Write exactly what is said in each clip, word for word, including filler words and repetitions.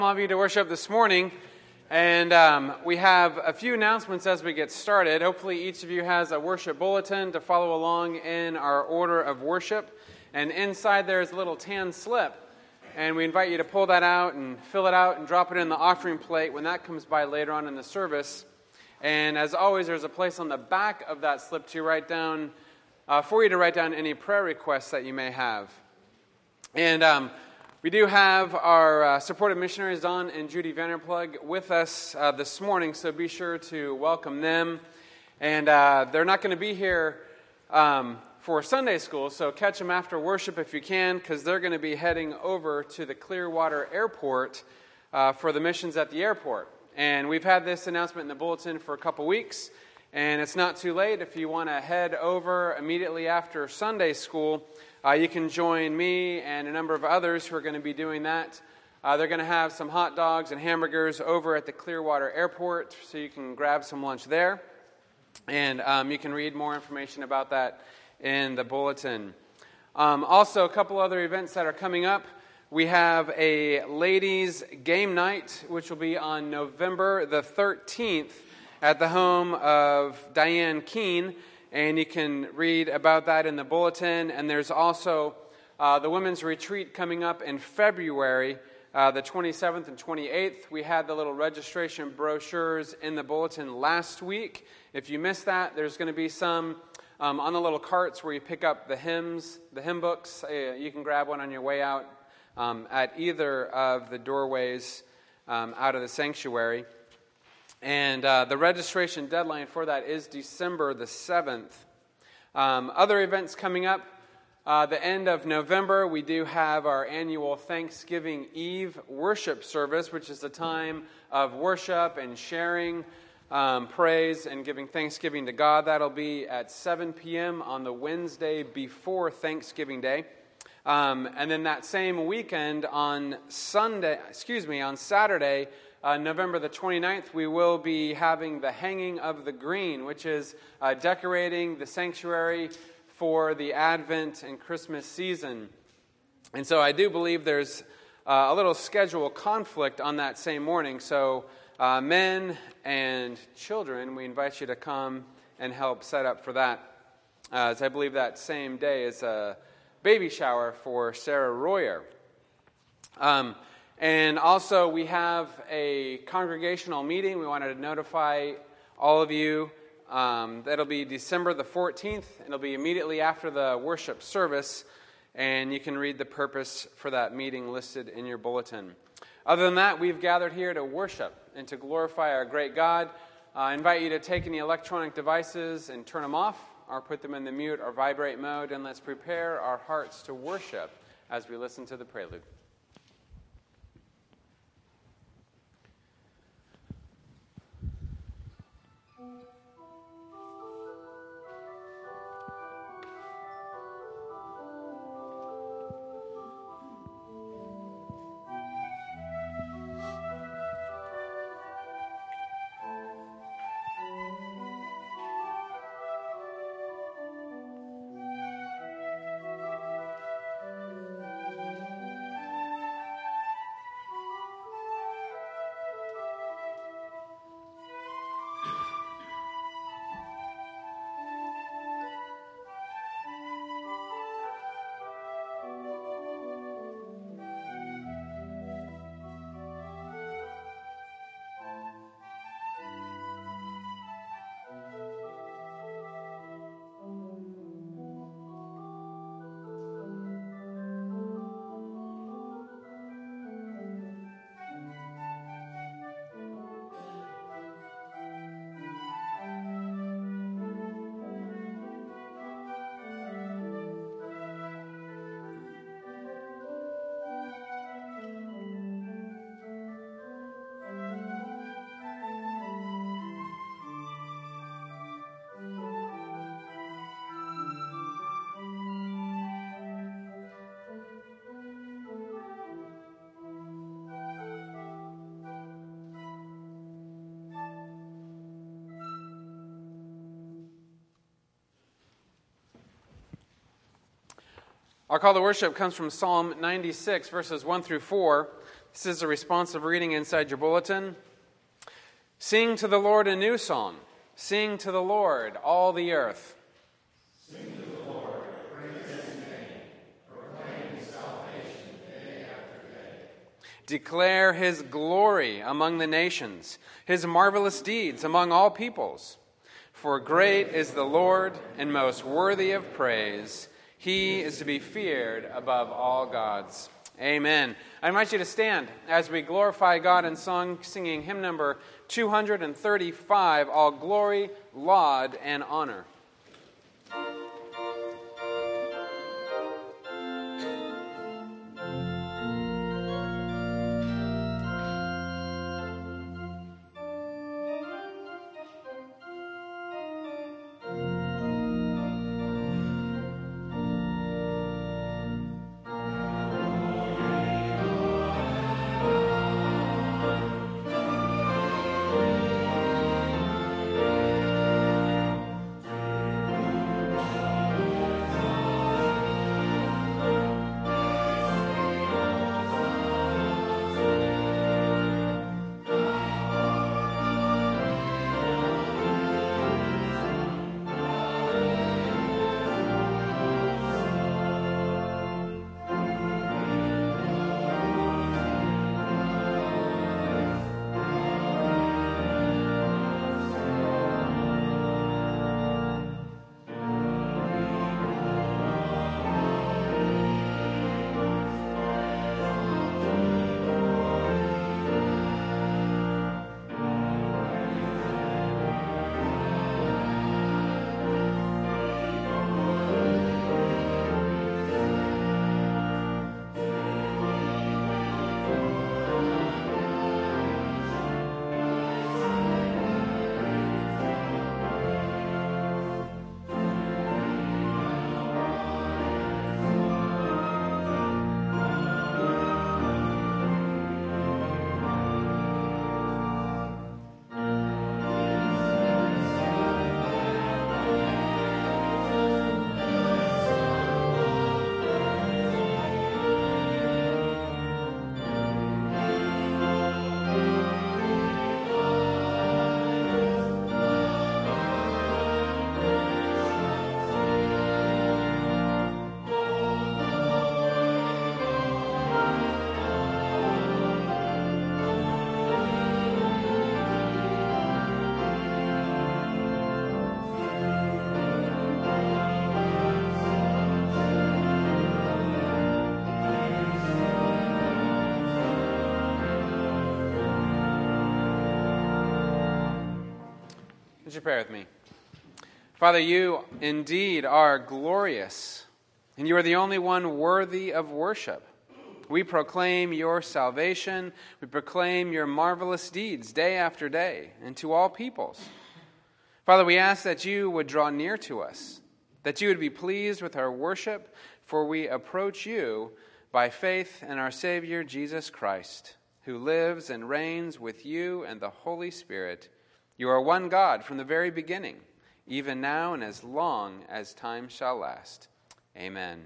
All of you to worship this morning, and um, we have a few announcements as we get started. Hopefully each of you has a worship bulletin to follow along in our order of worship, and inside there is a little tan slip, and we invite you to pull that out and fill it out and drop it in the offering plate when that comes by later on in the service. And as always, there's a place on the back of that slip to write down, uh, for you to write down any prayer requests that you may have. And um, We do have our uh, supportive missionaries, Don and Judy Vanderplug, with us uh, this morning, so be sure to welcome them. And uh, they're not going to be here um, for Sunday school, so catch them after worship if you can, because they're going to be heading over to the Clearwater Airport uh, for the missions at the airport. And we've had this announcement in the bulletin for a couple weeks, and it's not too late if you want to head over immediately after Sunday school. Uh, you can join me and a number of others who are going to be doing that. Uh, they're going to have some hot dogs and hamburgers over at the Clearwater Airport, so you can grab some lunch there. And um, you can read more information about that in the bulletin. Um, also, a couple other events that are coming up. We have a ladies' game night, which will be on November the thirteenth at the home of Diane Keene. And you can read about that in the bulletin. And there's also uh, the women's retreat coming up in February, uh, the twenty-seventh and twenty-eighth. We had the little registration brochures in the bulletin last week. If you missed that, there's going to be some um, on the little carts where you pick up the hymns, the hymn books. Uh, you can grab one on your way out um, at either of the doorways um, out of the sanctuary. And uh, the registration deadline for that is December the seventh. Um, other events coming up, uh, the end of November, we do have our annual Thanksgiving Eve worship service, which is a time of worship and sharing um, praise and giving thanksgiving to God. That'll be at seven p.m. on the Wednesday before Thanksgiving Day. Um, and then that same weekend on Sunday, excuse me, on Saturday, Uh, November the twenty-ninth, we will be having the Hanging of the Green, which is uh, decorating the sanctuary for the Advent and Christmas season. And so I do believe there's uh, a little schedule conflict on that same morning. So uh, men and children, we invite you to come and help set up for that. Uh, as I believe that same day is a baby shower for Sarah Royer. Um And also, we have a congregational meeting. We wanted to notify all of you. Um, that'll be December the fourteenth. It'll be immediately after the worship service. And you can read the purpose for that meeting listed in your bulletin. Other than that, we've gathered here to worship and to glorify our great God. Uh, I invite you to take any electronic devices and turn them off, or put them in the mute or vibrate mode. And let's prepare our hearts to worship as we listen to the prelude. Our call to worship comes from Psalm ninety-six, verses one through four. This is a responsive reading inside your bulletin. Sing to the Lord a new song. Sing to the Lord, all the earth. Sing to the Lord, praise his name, proclaim his salvation day after day. Declare his glory among the nations, his marvelous deeds among all peoples. For great is the Lord and most worthy of praise. He is to be feared above all gods. Amen. I invite you to stand as we glorify God in song, singing hymn number two hundred thirty-five, All Glory, Laud, and Honor. Would you pray with me? Father, you indeed are glorious, and you are the only one worthy of worship. We proclaim your salvation. We proclaim your marvelous deeds day after day, and to all peoples. Father, we ask that you would draw near to us, that you would be pleased with our worship, for we approach you by faith in our Savior, Jesus Christ, who lives and reigns with you and the Holy Spirit. You are one God from the very beginning, even now and as long as time shall last. Amen.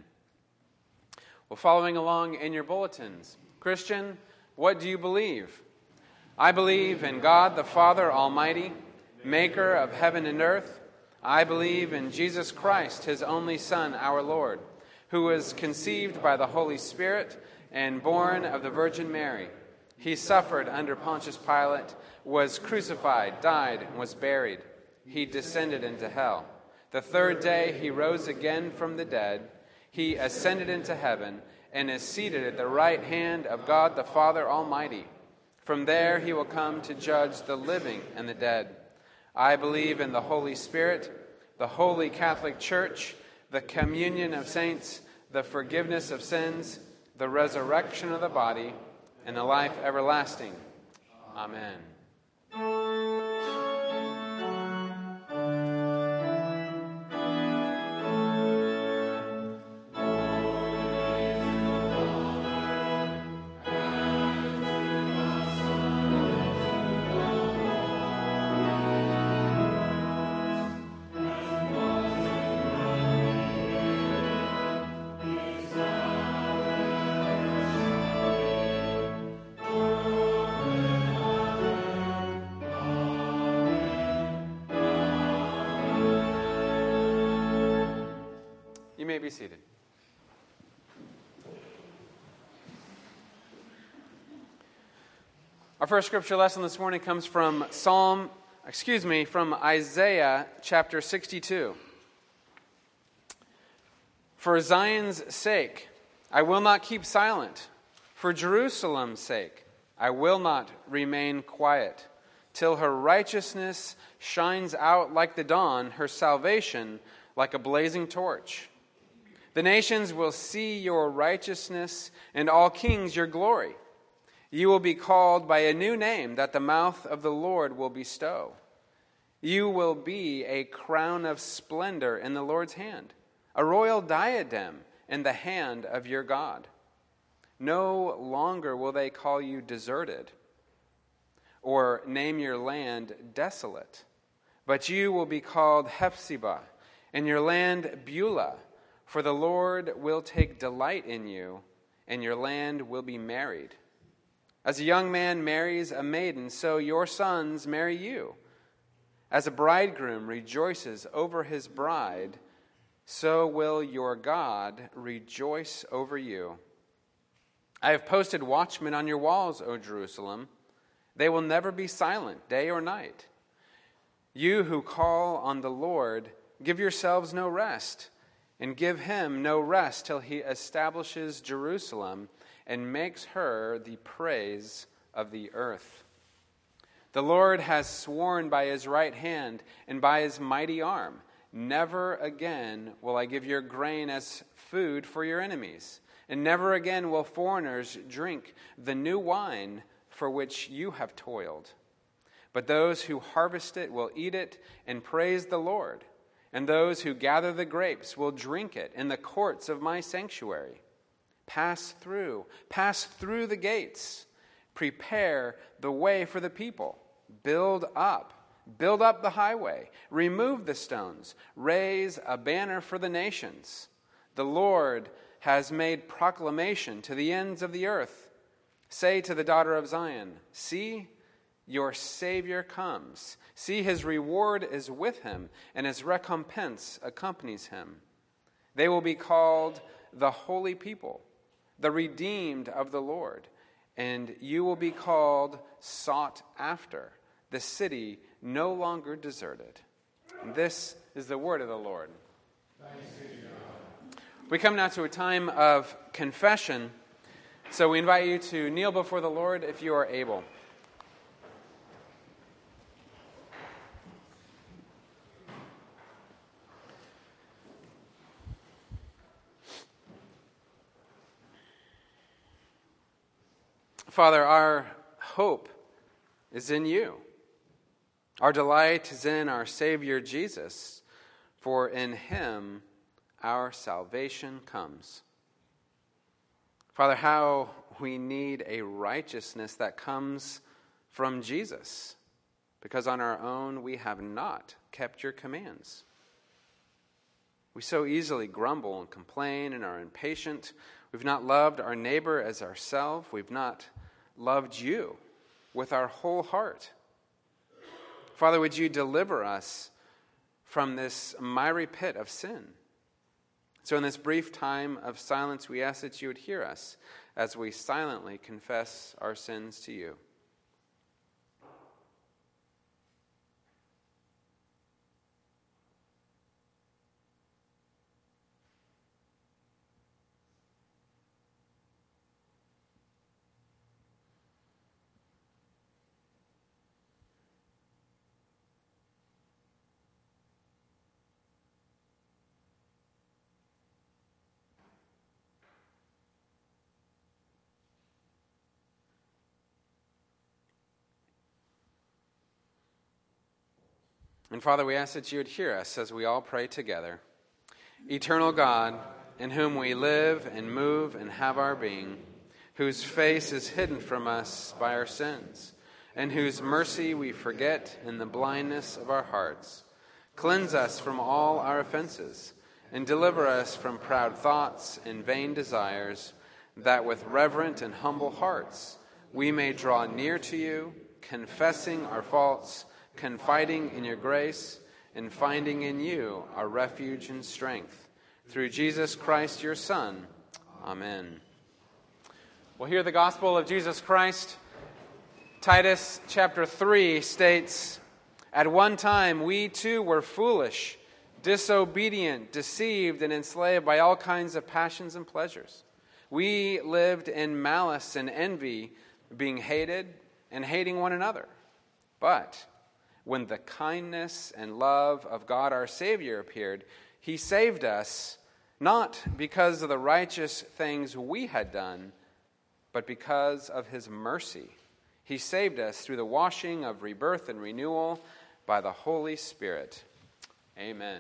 Well, following along in your bulletins, Christian, what do you believe? I believe in God the Father Almighty, maker of heaven and earth. I believe in Jesus Christ, his only Son, our Lord, who was conceived by the Holy Spirit and born of the Virgin Mary. He suffered under Pontius Pilate, was crucified, died, and was buried. He descended into hell. The third day he rose again from the dead. He ascended into heaven and is seated at the right hand of God the Father Almighty. From there he will come to judge the living and the dead. I believe in the Holy Spirit, the Holy Catholic Church, the communion of saints, the forgiveness of sins, the resurrection of the body, and the life everlasting. Amen. be seated. Our first scripture lesson this morning comes from Psalm, excuse me, from Isaiah chapter sixty-two. For Zion's sake, I will not keep silent. For Jerusalem's sake, I will not remain quiet, till her righteousness shines out like the dawn, her salvation like a blazing torch. The nations will see your righteousness, and all kings your glory. You will be called by a new name that the mouth of the Lord will bestow. You will be a crown of splendor in the Lord's hand, a royal diadem in the hand of your God. No longer will they call you deserted or name your land desolate, but you will be called Hephzibah, and your land Beulah, for the Lord will take delight in you, and your land will be married. As a young man marries a maiden, so your sons marry you. As a bridegroom rejoices over his bride, so will your God rejoice over you. I have posted watchmen on your walls, O Jerusalem. They will never be silent, day or night. You who call on the Lord, give yourselves no rest, and give him no rest till he establishes Jerusalem and makes her the praise of the earth. The Lord has sworn by his right hand and by his mighty arm, never again will I give your grain as food for your enemies, and never again will foreigners drink the new wine for which you have toiled. But those who harvest it will eat it and praise the Lord, and those who gather the grapes will drink it in the courts of my sanctuary. Pass through, pass through the gates. Prepare the way for the people. Build up, build up the highway. Remove the stones. Raise a banner for the nations. The Lord has made proclamation to the ends of the earth. Say to the daughter of Zion, see, your Savior comes. See, his reward is with him, and his recompense accompanies him. They will be called the holy people, the redeemed of the Lord, and you will be called sought after, the city no longer deserted. And this is the word of the Lord. Thanks be to God. We come now to a time of confession, so we invite you to kneel before the Lord if you are able. Father, our hope is in you. Our delight is in our Savior Jesus, for in him our salvation comes. Father, how we need a righteousness that comes from Jesus, because on our own we have not kept your commands. We so easily grumble and complain and are impatient. We've not loved our neighbor as ourselves. We've not loved you with our whole heart. Father, would you deliver us from this miry pit of sin? So in this brief time of silence, we ask that you would hear us as we silently confess our sins to you. And Father, we ask that you would hear us as we all pray together. Eternal God, in whom we live and move and have our being, whose face is hidden from us by our sins, and whose mercy we forget in the blindness of our hearts, cleanse us from all our offenses, and deliver us from proud thoughts and vain desires, that with reverent and humble hearts we may draw near to you, confessing our faults, confiding in your grace, and finding in you our refuge and strength, through Jesus Christ, your Son. Amen. We'll hear the gospel of Jesus Christ. Titus chapter three states, "At one time we too were foolish, disobedient, deceived, and enslaved by all kinds of passions and pleasures. We lived in malice and envy, being hated and hating one another. But when the kindness and love of God our Savior appeared, he saved us, not because of the righteous things we had done, but because of his mercy. He saved us through the washing of rebirth and renewal by the Holy Spirit." Amen.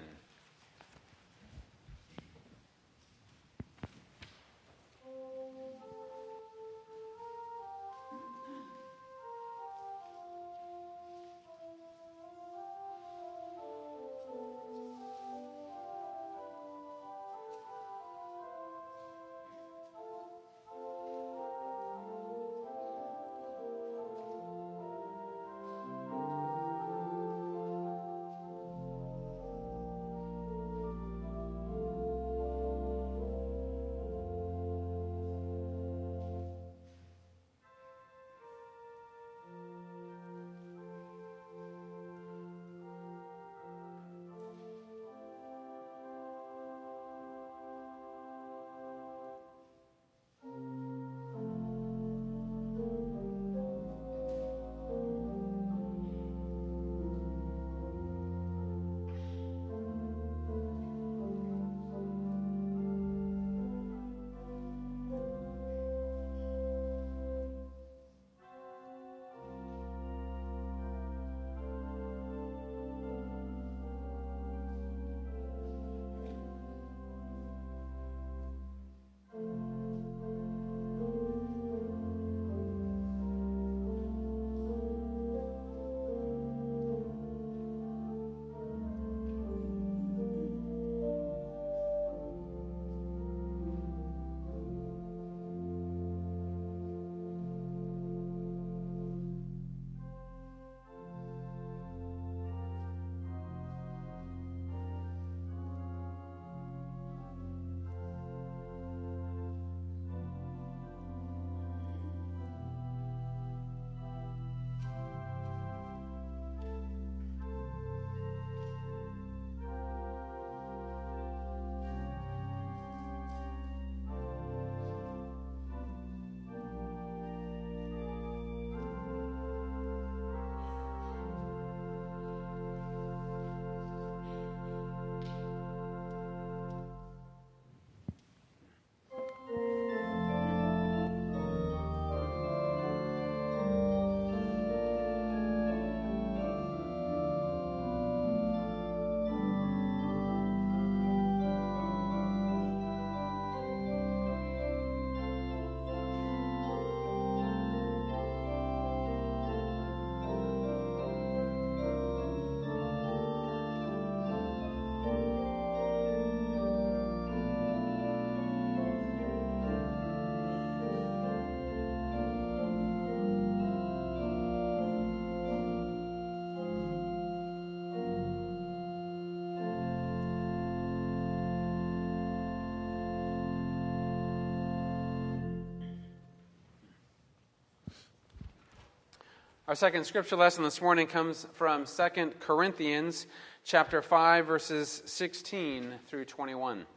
Our second scripture lesson this morning comes from Second Corinthians chapter five, verses sixteen through twenty-one.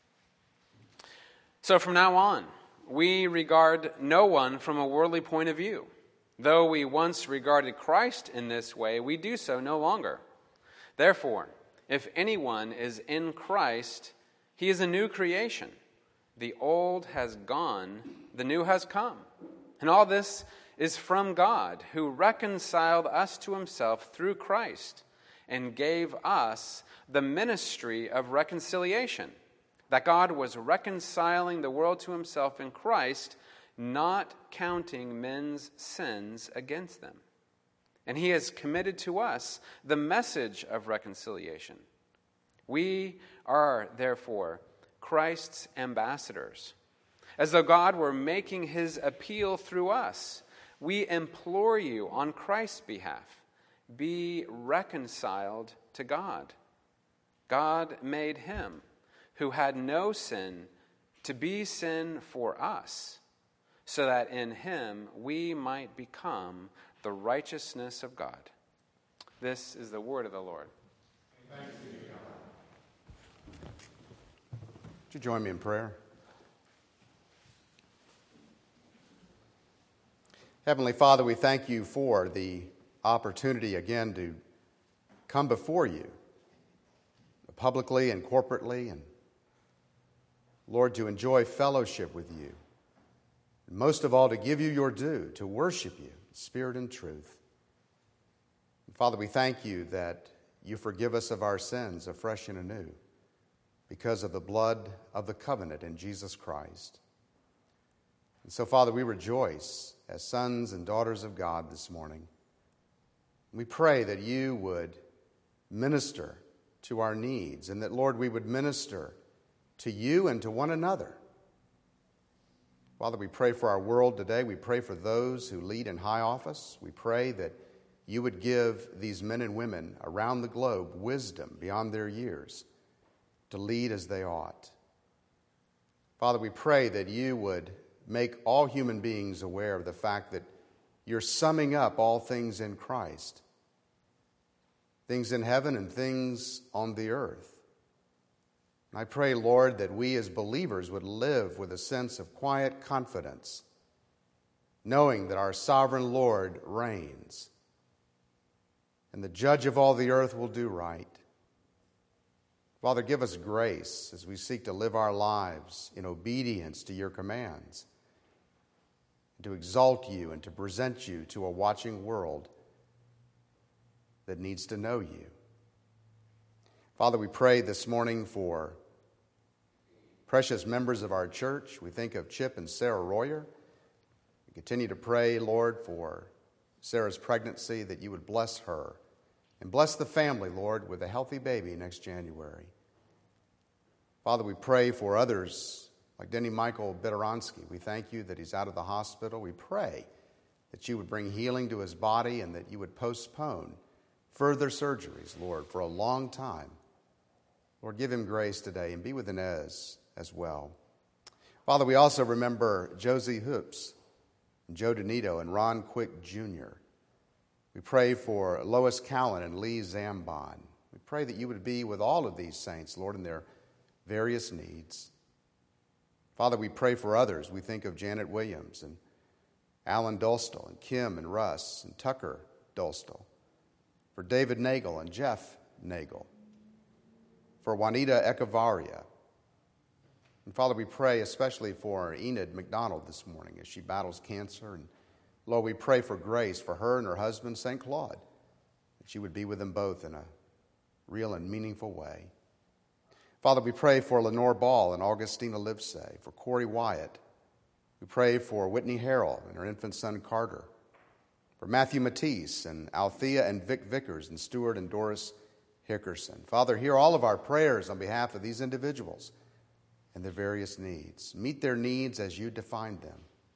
"So from now on, we regard no one from a worldly point of view. Though we once regarded Christ in this way, we do so no longer. Therefore, if anyone is in Christ, he is a new creation. The old has gone, the new has come. And all this is from God, who reconciled us to himself through Christ and gave us the ministry of reconciliation, that God was reconciling the world to himself in Christ, not counting men's sins against them. And he has committed to us the message of reconciliation. We are, therefore, Christ's ambassadors. As though God were making his appeal through us, we implore you on Christ's behalf, be reconciled to God. God made him who had no sin, to be sin for us, so that in him we might become the righteousness of God. This is the word of the Lord. Thanks be to God. Would you join me in prayer? Heavenly Father, we thank you for the opportunity again to come before you publicly and corporately, and Lord, to enjoy fellowship with you. And most of all, to give you your due, to worship you in spirit and truth. And Father, we thank you that you forgive us of our sins afresh and anew because of the blood of the covenant in Jesus Christ. And so, Father, we rejoice as sons and daughters of God this morning. We pray that you would minister to our needs, and that, Lord, we would minister to you and to one another. Father, we pray for our world today. We pray for those who lead in high office. We pray that you would give these men and women around the globe wisdom beyond their years to lead as they ought. Father, we pray that you would make all human beings aware of the fact that you're summing up all things in Christ, things in heaven and things on the earth. And I pray, Lord, that we as believers would live with a sense of quiet confidence, knowing that our sovereign Lord reigns, and the judge of all the earth will do right. Father, give us grace as we seek to live our lives in obedience to your commands, to exalt you and to present you to a watching world that needs to know you. Father, we pray this morning for precious members of our church. We think of Chip and Sarah Royer. We continue to pray, Lord, for Sarah's pregnancy, that you would bless her and bless the family, Lord, with a healthy baby next January. Father, we pray for others like Denny Michael Bideronsky. We thank you that he's out of the hospital. We pray that you would bring healing to his body and that you would postpone further surgeries, Lord, for a long time. Lord, give him grace today and be with Inez as well. Father, we also remember Josie Hoops, Joe Donito, and Ron Quick Junior We pray for Lois Callan and Lee Zambon. We pray that you would be with all of these saints, Lord, in their various needs. Father, we pray for others. We think of Janet Williams and Alan Dolstall and Kim and Russ and Tucker Dolstall, for David Nagel and Jeff Nagel, for Juanita Echevarria. And Father, we pray especially for Enid McDonald this morning as she battles cancer. And Lord, we pray for grace for her and her husband, Saint Claude, that she would be with them both in a real and meaningful way. Father, we pray for Lenore Ball and Augustina Livesay, for Corey Wyatt. We pray for Whitney Harrell and her infant son Carter, for Matthew Matisse and Althea and Vic Vickers and Stuart and Doris Hickerson. Father, hear all of our prayers on behalf of these individuals and their various needs. Meet their needs as you define them.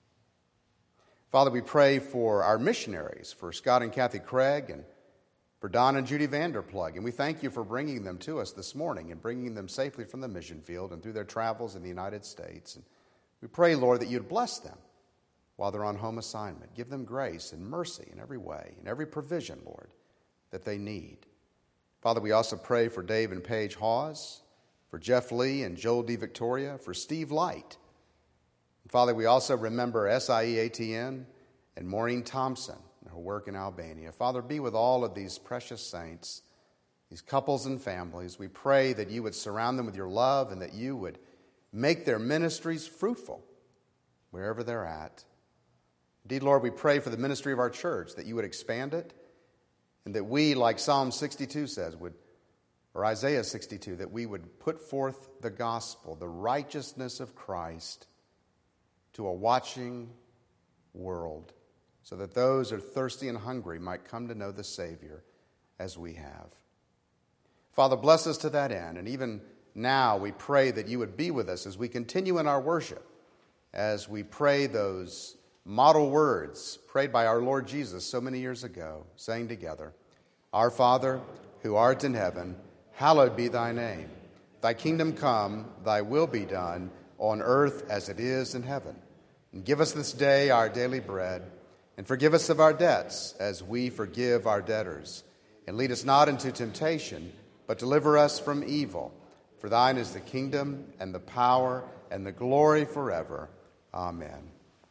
Father, we pray for our missionaries, for Scott and Kathy Craig, and for Don and Judy Vanderplug. And we thank you for bringing them to us this morning and bringing them safely from the mission field and through their travels in the United States. And we pray, Lord, that you'd bless them while they're on home assignment. Give them grace and mercy in every way, in every provision, Lord, that they need. Father, we also pray for Dave and Paige Hawes, for Jeff Lee and Joel D. Victoria, for Steve Light. And Father, we also remember S I E A T N and Maureen Thompson and her work in Albania. Father, be with all of these precious saints, these couples and families. We pray that you would surround them with your love and that you would make their ministries fruitful wherever they're at. Indeed, Lord, we pray for the ministry of our church, that you would expand it, and that we, like Psalm sixty-two says, would, or Isaiah sixty-two, that we would put forth the gospel, the righteousness of Christ, to a watching world, so that those who are thirsty and hungry might come to know the Savior as we have. Father, bless us to that end, and even now we pray that you would be with us as we continue in our worship, as we pray those model words prayed by our Lord Jesus so many years ago, saying together, Our Father, who art in heaven, hallowed be thy name. Thy kingdom come, thy will be done, on earth as it is in heaven. And give us this day our daily bread, and forgive us of our debts as we forgive our debtors. And lead us not into temptation, but deliver us from evil. For thine is the kingdom, and the power, and the glory forever. Amen.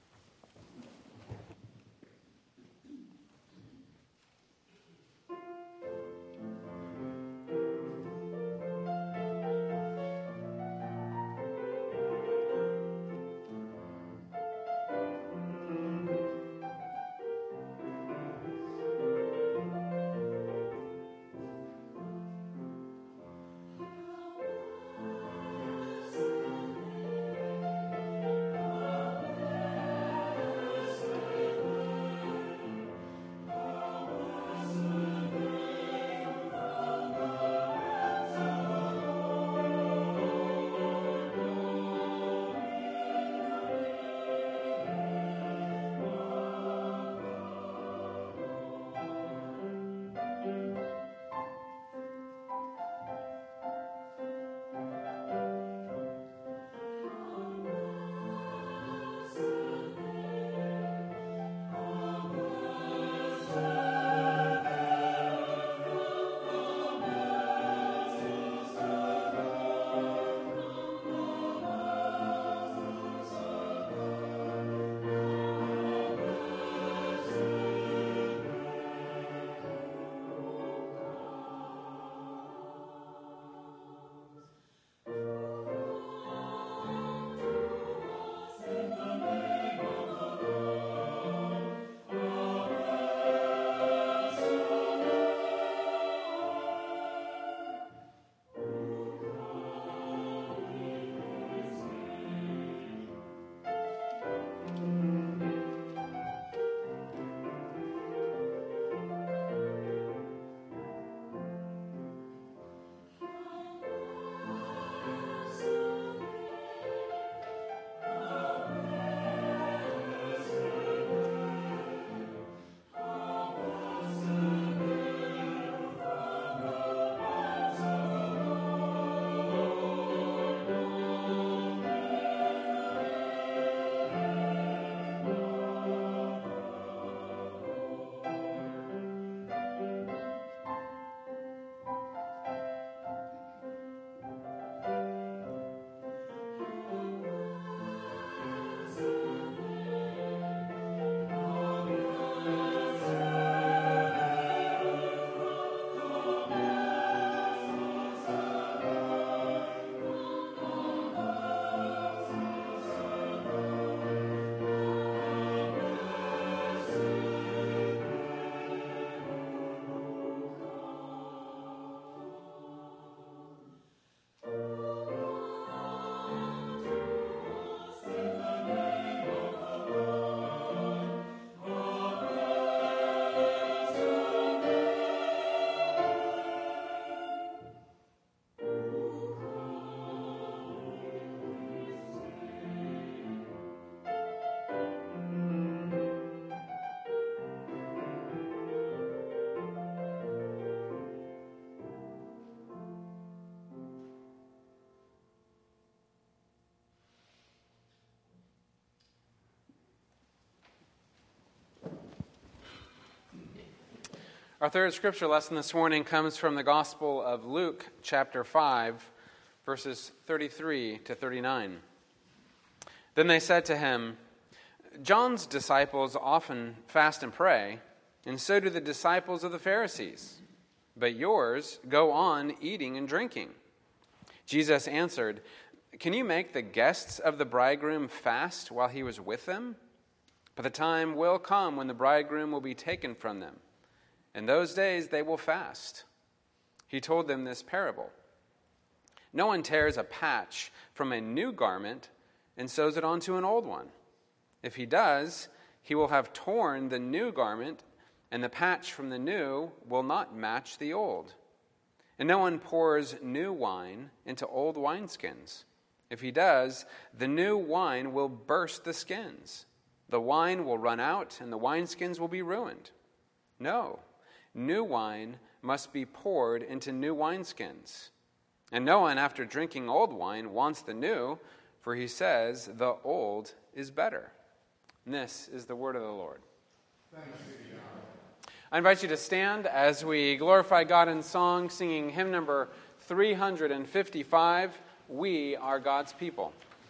Our third scripture lesson this morning comes from the Gospel of Luke, chapter five, verses thirty-three to thirty-nine. Then they said to him, "John's disciples often fast and pray, and so do the disciples of the Pharisees. But yours go on eating and drinking." Jesus answered, "Can you make the guests of the bridegroom fast while he was with them? But the time will come when the bridegroom will be taken from them. In those days they will fast." He told them this parable. "No one tears a patch from a new garment and sews it onto an old one. If he does, he will have torn the new garment, and the patch from the new will not match the old. And no one pours new wine into old wineskins. If he does, the new wine will burst the skins. The wine will run out, and the wineskins will be ruined. No, new wine must be poured into new wineskins. And no one, after drinking old wine, wants the new, for he says, the old is better. And this is the word of the Lord. Thanks be to God. I invite you to stand as we glorify God in song, singing hymn number three fifty-five, We Are God's People.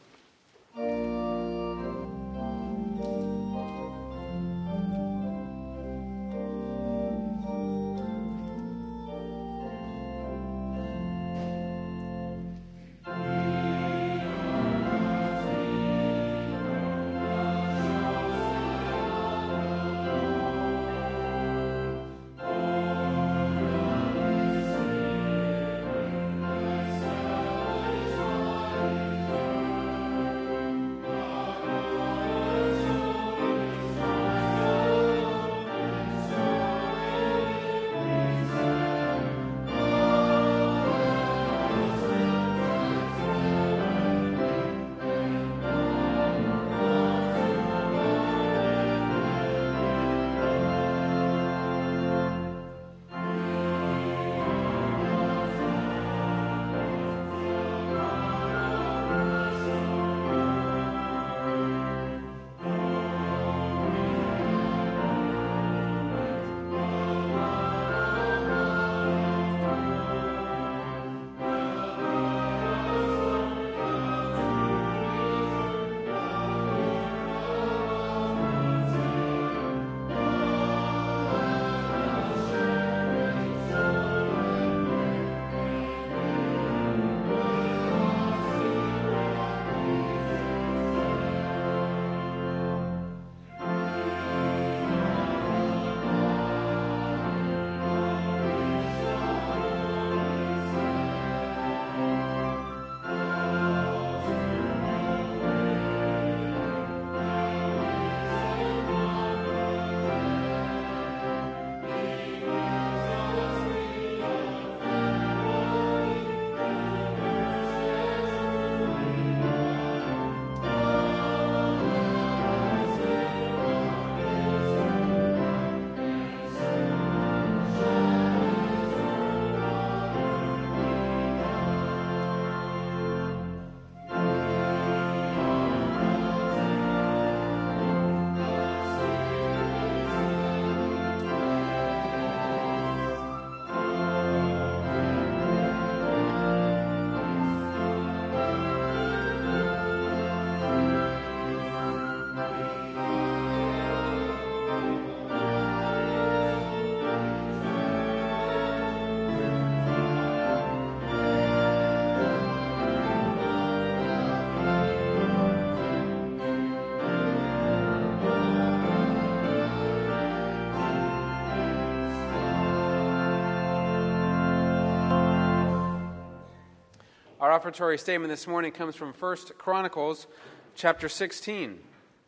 Our offertory statement this morning comes from First Chronicles chapter sixteen.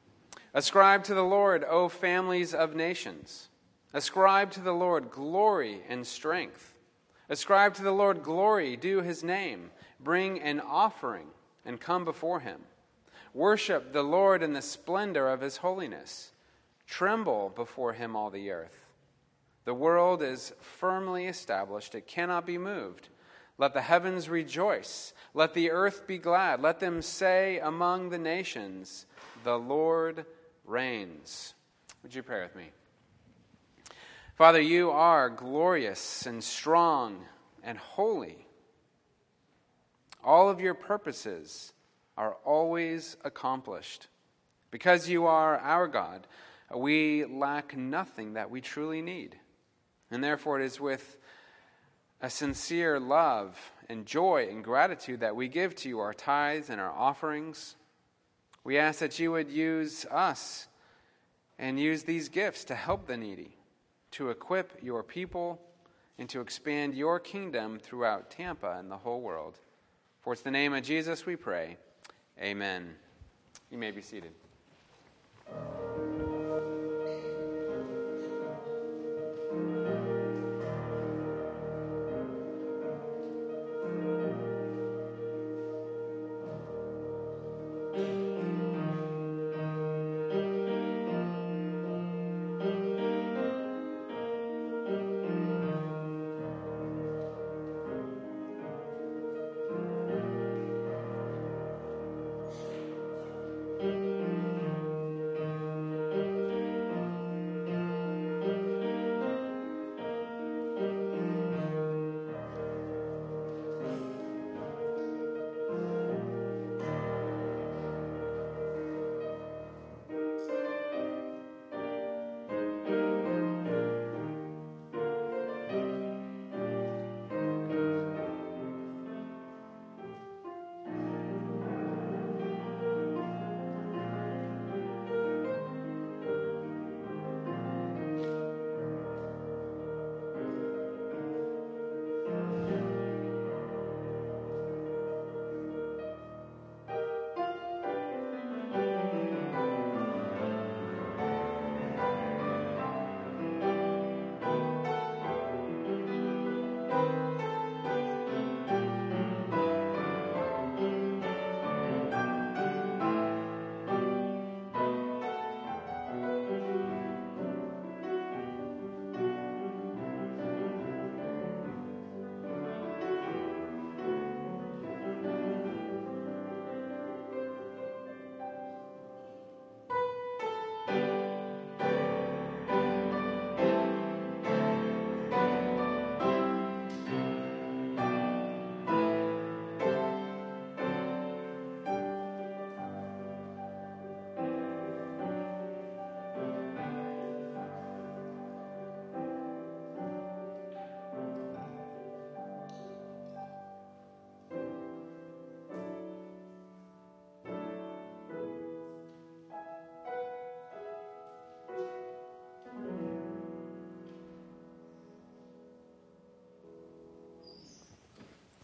Ascribe to the Lord, O families of nations. Ascribe to the Lord glory and strength. Ascribe to the Lord glory, due his name. Bring an offering and come before him. Worship the Lord in the splendor of his holiness. Tremble before him, all the earth. The world is firmly established. It cannot be moved. Let the heavens rejoice. Let the earth be glad. Let them say among the nations, the Lord reigns. Would you pray with me? Father, you are glorious and strong and holy. All of your purposes are always accomplished. Because you are our God, we lack nothing that we truly need. And therefore it is with a sincere love and joy and gratitude that we give to you our tithes and our offerings. We ask that you would use us and use these gifts to help the needy, to equip your people, and to expand your kingdom throughout Tampa and the whole world. For it's the name of Jesus we pray. Amen. You may be seated.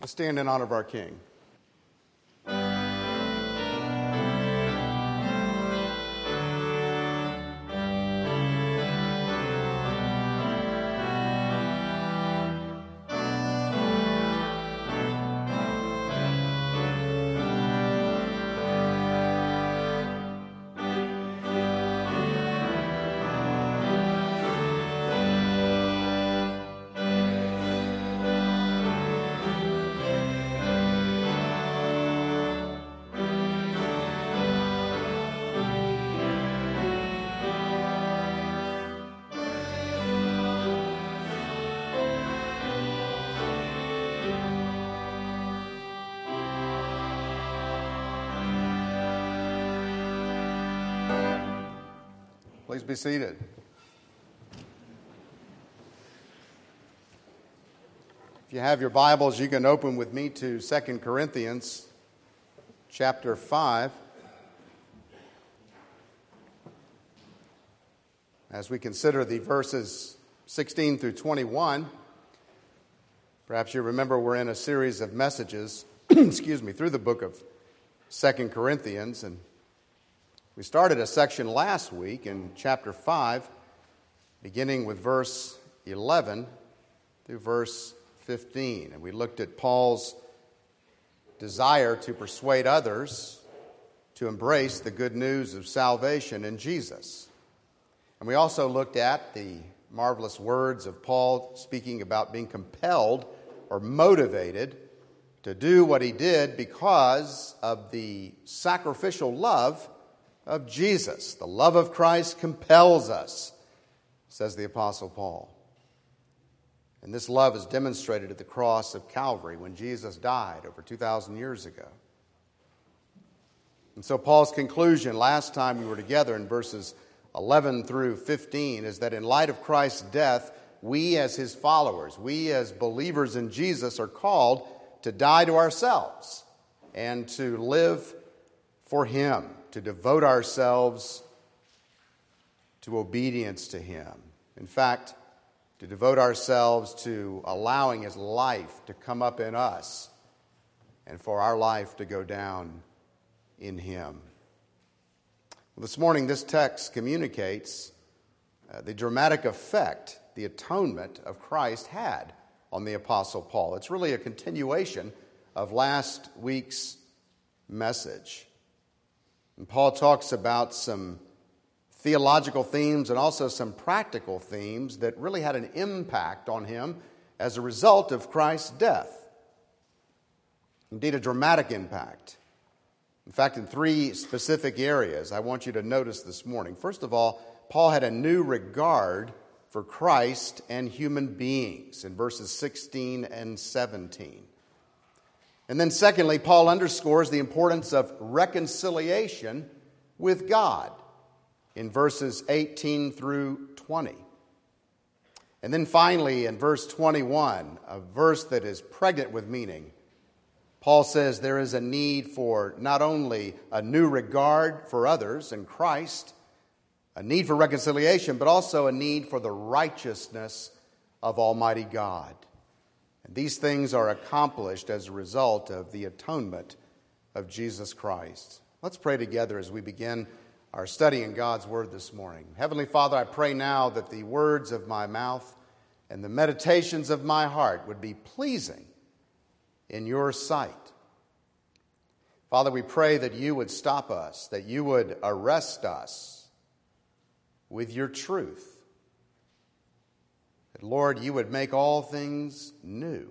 Let's stand in honor of our King. Please be seated. If you have your Bibles, you can open with me to Second Corinthians chapter five. As we consider the verses sixteen through twenty-one, perhaps you remember we're in a series of messages, excuse me, through the book of Second Corinthians, and we started a section last week in chapter five, beginning with verse eleven through verse fifteen. And we looked at Paul's desire to persuade others to embrace the good news of salvation in Jesus. And we also looked at the marvelous words of Paul speaking about being compelled or motivated to do what he did because of the sacrificial love of Jesus. The love of Christ compels us, says the Apostle Paul. And this love is demonstrated at the cross of Calvary when Jesus died over two thousand years ago. And so Paul's conclusion last time we were together in verses eleven through fifteen is that in light of Christ's death, we as his followers, we as believers in Jesus are called to die to ourselves and to live for him, to devote ourselves to obedience to him. In fact, to devote ourselves to allowing his life to come up in us and for our life to go down in him. Well, this morning, this text communicates uh, the dramatic effect the atonement of Christ had on the Apostle Paul. It's really a continuation of last week's message. And Paul talks about some theological themes and also some practical themes that really had an impact on him as a result of Christ's death. Indeed, a dramatic impact. In fact, in three specific areas I want you to notice this morning. First of all, Paul had a new regard for Christ and human beings in verses sixteen and seventeen. And then secondly, Paul underscores the importance of reconciliation with God in verses eighteen through twenty. And then finally, in verse twenty-one, a verse that is pregnant with meaning, Paul says there is a need for not only a new regard for others in Christ, a need for reconciliation, but also a need for the righteousness of Almighty God. And these things are accomplished as a result of the atonement of Jesus Christ. Let's pray together as we begin our study in God's Word this morning. Heavenly Father, I pray now that the words of my mouth and the meditations of my heart would be pleasing in your sight. Father, we pray that you would stop us, that you would arrest us with your truth. That, Lord, you would make all things new.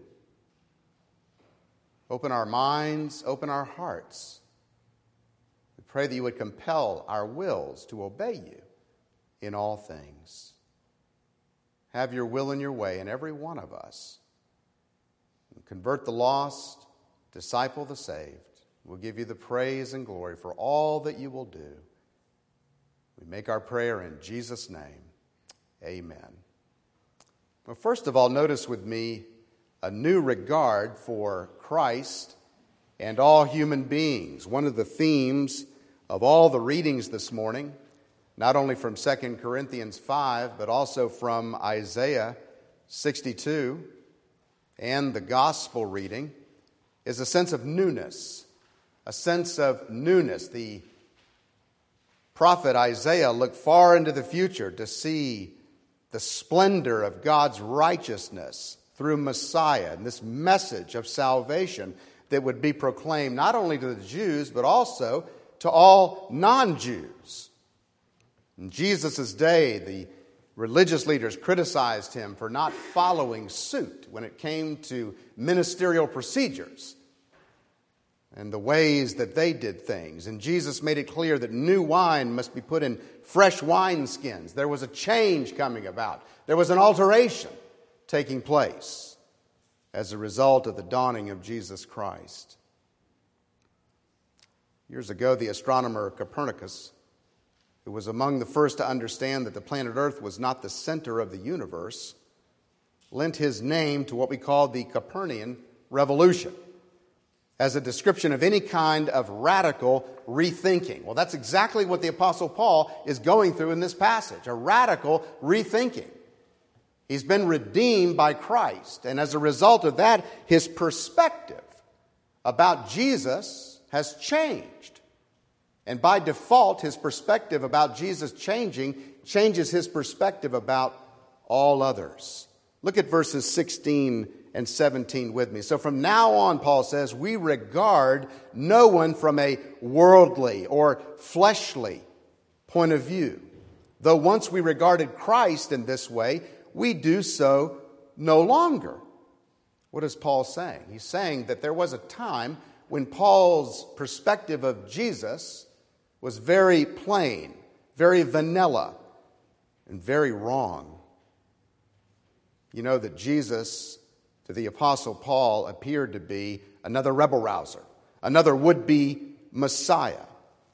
Open our minds, open our hearts. We pray that you would compel our wills to obey you in all things. Have your will and your way in every one of us. Convert the lost, disciple the saved. We'll give you the praise and glory for all that you will do. We make our prayer in Jesus' name. Amen. Well, first of all, notice with me a new regard for Christ and all human beings. One of the themes of all the readings this morning, not only from Second Corinthians five, but also from Isaiah sixty-two and the gospel reading, is a sense of newness, a sense of newness. The prophet Isaiah looked far into the future to see the splendor of God's righteousness through Messiah and this message of salvation that would be proclaimed not only to the Jews but also to all non-Jews. In Jesus' day, the religious leaders criticized him for not following suit when it came to ministerial procedures and the ways that they did things. And Jesus made it clear that new wine must be put in fresh wineskins. There was a change coming about. There was an alteration taking place as a result of the dawning of Jesus Christ. Years ago, the astronomer Copernicus, who was among the first to understand that the planet Earth was not the center of the universe, lent his name to what we call the Copernican Revolution as a description of any kind of radical rethinking. Well, that's exactly what the Apostle Paul is going through in this passage, a radical rethinking. He's been redeemed by Christ, and as a result of that, his perspective about Jesus has changed. And by default, his perspective about Jesus changing changes his perspective about all others. Look at verses sixteen and seventeen with me. So from now on, Paul says, we regard no one from a worldly or fleshly point of view. Though once we regarded Christ in this way, we do so no longer. What is Paul saying? He's saying that there was a time when Paul's perspective of Jesus was very plain, very vanilla, and very wrong. You know that Jesus, to the Apostle Paul, appeared to be another rebel-rouser, another would-be Messiah.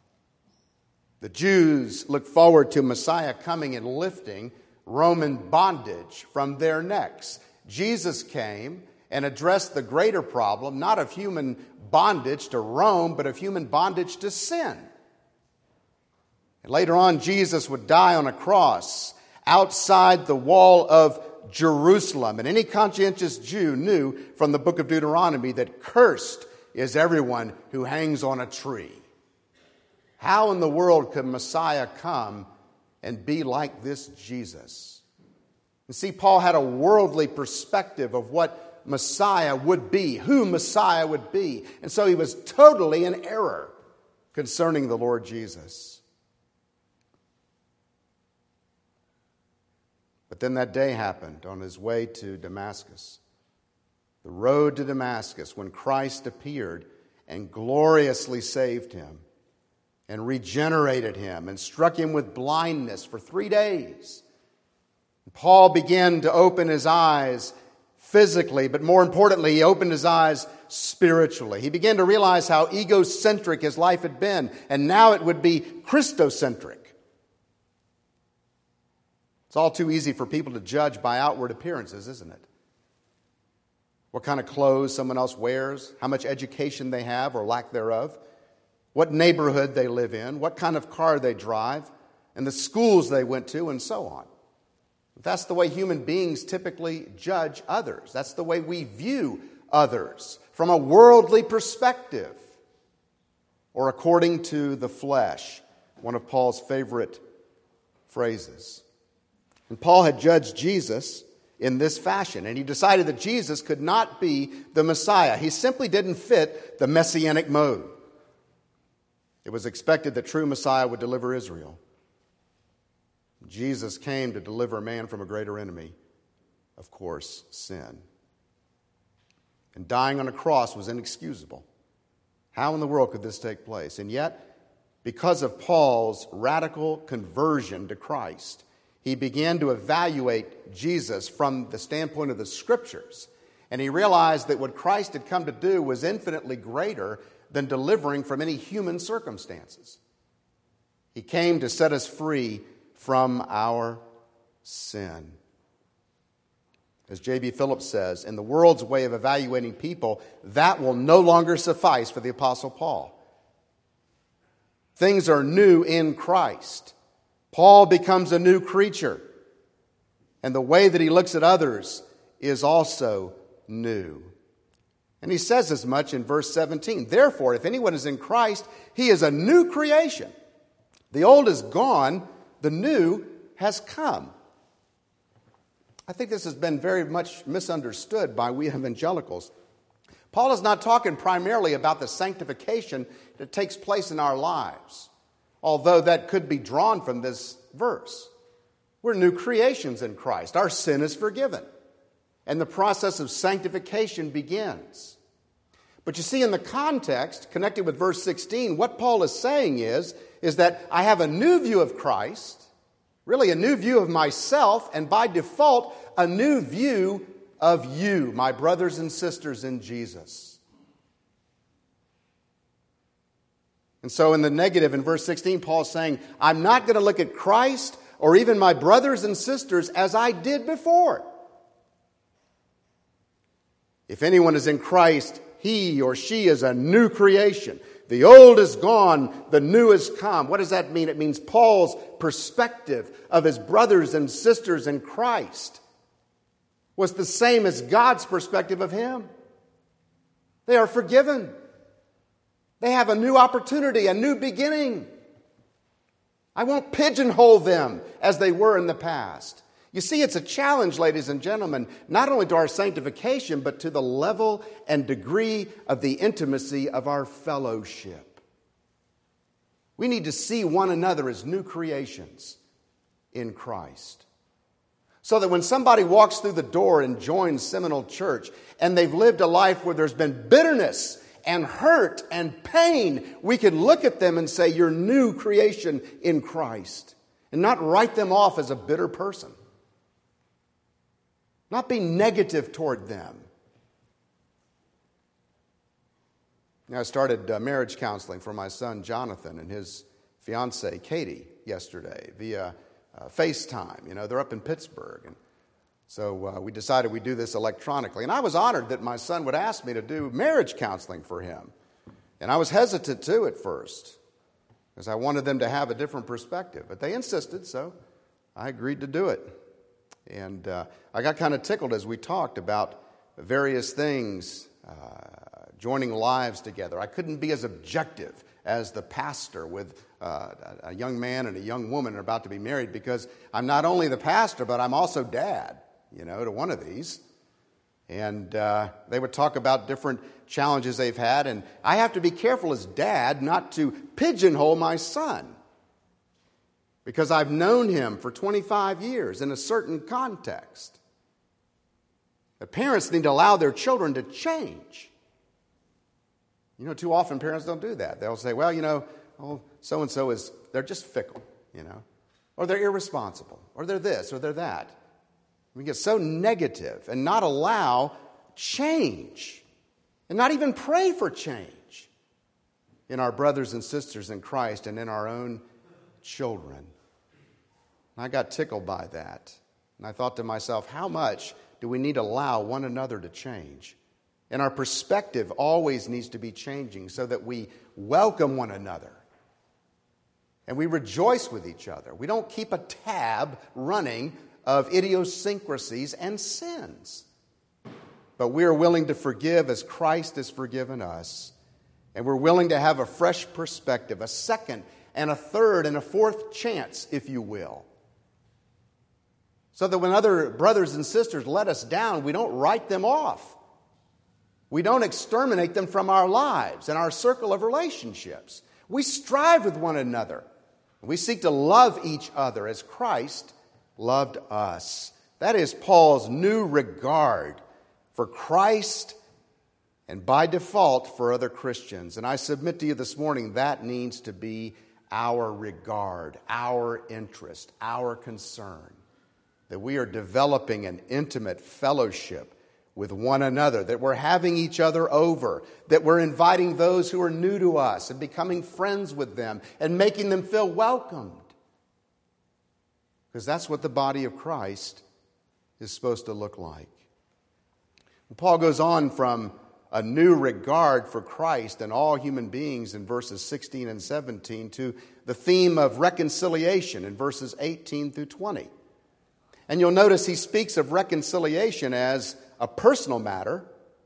The Jews looked forward to Messiah coming and lifting Roman bondage from their necks. Jesus came and addressed the greater problem, not of human bondage to Rome, but of human bondage to sin. And later on, Jesus would die on a cross outside the wall of Jerusalem. And any conscientious Jew knew from the book of Deuteronomy that cursed is everyone who hangs on a tree. How in the world could Messiah come and be like this Jesus? And see, Paul had a worldly perspective of what Messiah would be, who Messiah would be. And so he was totally in error concerning the Lord Jesus. But then that day happened on his way to Damascus. The road to Damascus, when Christ appeared and gloriously saved him and regenerated him and struck him with blindness for three days. Paul began to open his eyes physically, but more importantly, he opened his eyes spiritually. He began to realize how egocentric his life had been, and now it would be Christocentric. It's all too easy for people to judge by outward appearances, isn't it? What kind of clothes someone else wears, how much education they have or lack thereof, what neighborhood they live in, what kind of car they drive, and the schools they went to, and so on. That's the way human beings typically judge others. That's the way we view others, from a worldly perspective, or according to the flesh, one of Paul's favorite phrases. And Paul had judged Jesus in this fashion, and he decided that Jesus could not be the Messiah. He simply didn't fit the messianic mode. It was expected that true Messiah would deliver Israel. Jesus came to deliver man from a greater enemy, of course, sin. And dying on a cross was inexcusable. How in the world could this take place? And yet, because of Paul's radical conversion to Christ, he began to evaluate Jesus from the standpoint of the Scriptures. And he realized that what Christ had come to do was infinitely greater than delivering from any human circumstances. He came to set us free from our sin. As J B Phillips says, in the world's way of evaluating people, that will no longer suffice for the Apostle Paul. Things are new in Christ. Paul becomes a new creature, and the way that he looks at others is also new. And he says as much in verse seventeen. Therefore, if anyone is in Christ, he is a new creation. The old is gone, the new has come. I think this has been very much misunderstood by we evangelicals. Paul is not talking primarily about the sanctification that takes place in our lives, although that could be drawn from this verse. We're new creations in Christ. Our sin is forgiven, and the process of sanctification begins. But you see, in the context, connected with verse sixteen, what Paul is saying is, is that I have a new view of Christ, really a new view of myself, and by default, a new view of you, my brothers and sisters in Jesus. And so in the negative, in verse sixteen, Paul is saying, I'm not going to look at Christ or even my brothers and sisters as I did before. If anyone is in Christ, he or she is a new creation. The old is gone, the new has come. What does that mean? It means Paul's perspective of his brothers and sisters in Christ was the same as God's perspective of him. They are forgiven. They have a new opportunity, a new beginning. I won't pigeonhole them as they were in the past. You see, it's a challenge, ladies and gentlemen, not only to our sanctification, but to the level and degree of the intimacy of our fellowship. We need to see one another as new creations in Christ. So that when somebody walks through the door and joins Seminole Church, and they've lived a life where there's been bitterness and hurt and pain, we can look at them and say, you're new creation in Christ, and not write them off as a bitter person. Not be negative toward them. I started uh, marriage counseling for my son Jonathan and his fiancée Katie yesterday via uh, FaceTime. You know, they're up in Pittsburgh. And so uh, we decided we'd do this electronically. And I was honored that my son would ask me to do marriage counseling for him. And I was hesitant too at first, because I wanted them to have a different perspective. But they insisted, so I agreed to do it. And uh, I got kind of tickled as we talked about various things, uh, joining lives together. I couldn't be as objective as the pastor with uh, a young man and a young woman are about to be married, because I'm not only the pastor, but I'm also dad, you know, to one of these. And uh, they would talk about different challenges they've had, and I have to be careful as dad not to pigeonhole my son, because I've known him for twenty-five years in a certain context. The parents need to allow their children to change. You know, too often parents don't do that. They'll say, well, you know, oh, so-and-so is, they're just fickle, you know, or they're irresponsible, or they're this, or they're that. We get so negative and not allow change, and not even pray for change in our brothers and sisters in Christ and in our own children. And I got tickled by that. And I thought to myself, how much do we need to allow one another to change? And our perspective always needs to be changing so that we welcome one another. And we rejoice with each other. We don't keep a tab running of idiosyncrasies and sins. But we are willing to forgive as Christ has forgiven us. And we're willing to have a fresh perspective, a second and a third and a fourth chance, if you will. So that when other brothers and sisters let us down, we don't write them off. We don't exterminate them from our lives and our circle of relationships. We strive with one another. We seek to love each other as Christ loved us. That is Paul's new regard for Christ and by default for other Christians. And I submit to you this morning that needs to be our regard, our interest, our concern. That we are developing an intimate fellowship with one another, that we're having each other over, that we're inviting those who are new to us and becoming friends with them and making them feel welcomed. Because that's what the body of Christ is supposed to look like. Paul goes on from a new regard for Christ and all human beings in verses sixteen and seventeen to the theme of reconciliation in verses eighteen through twenty. And you'll notice he speaks of reconciliation as a personal matter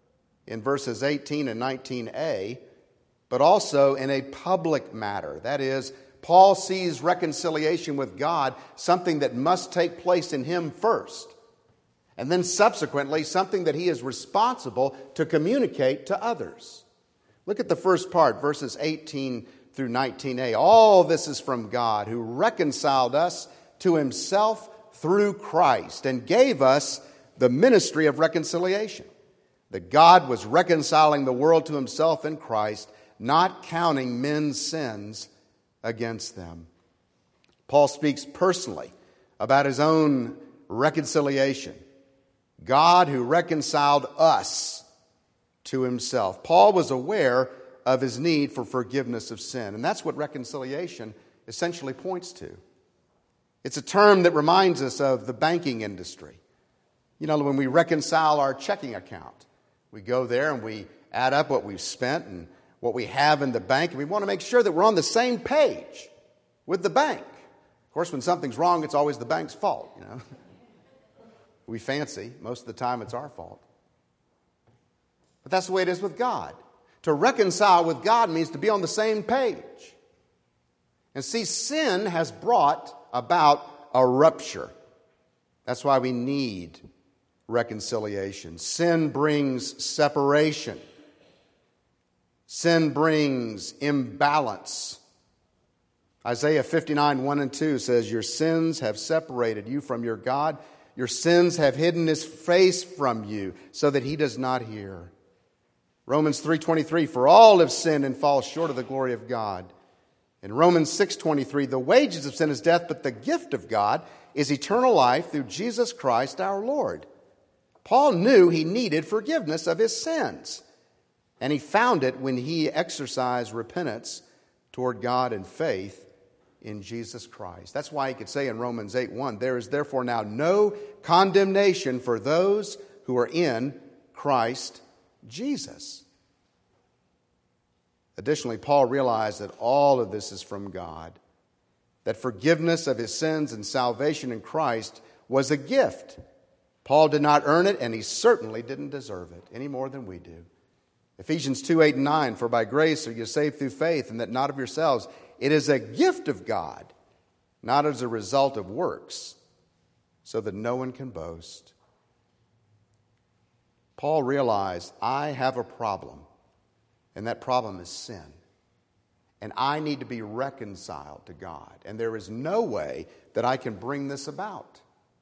in verses eighteen and nineteen a, but also in a public matter. That is, Paul sees reconciliation with God something that must take place in him first, and then subsequently something that he is responsible to communicate to others. Look at the first part, verses eighteen through nineteen a. All this is from God, who reconciled us to himself through Christ and gave us the ministry of reconciliation. That God was reconciling the world to himself in Christ, not counting men's sins against them. Paul speaks personally about his own reconciliation. God who reconciled us to himself. Paul was aware of his need for forgiveness of sin, and that's what reconciliation essentially points to. It's a term that reminds us of the banking industry. You know, when we reconcile our checking account, we go there and we add up what we've spent and what we have in the bank, and we want to make sure that we're on the same page with the bank. Of course, when something's wrong, it's always the bank's fault, you know. We fancy. Most of the time, it's our fault. But that's the way it is with God. To reconcile with God means to be on the same page. And see, sin has brought about a rupture. That's why we need reconciliation. Sin brings separation. Sin brings imbalance. Isaiah fifty-nine, one and two says, your sins have separated you from your God. Your sins have hidden his face from you so that he does not hear. Romans three twenty-three, for all have sinned and fall short of the glory of God. In Romans six twenty-three, the wages of sin is death, but the gift of God is eternal life through Jesus Christ our Lord. Paul knew he needed forgiveness of his sins, and he found it when he exercised repentance toward God and faith in Jesus Christ. That's why he could say in Romans eight one, there is therefore now no condemnation for those who are in Christ Jesus. Additionally, Paul realized that all of this is from God, that forgiveness of his sins and salvation in Christ was a gift. Paul did not earn it, and he certainly didn't deserve it any more than we do. Ephesians two, eight and nine, for by grace are you saved through faith, and that not of yourselves. It is a gift of God, not as a result of works, so that no one can boast. Paul realized, I have a problem, and that problem is sin. And I need to be reconciled to God. And there is no way that I can bring this about.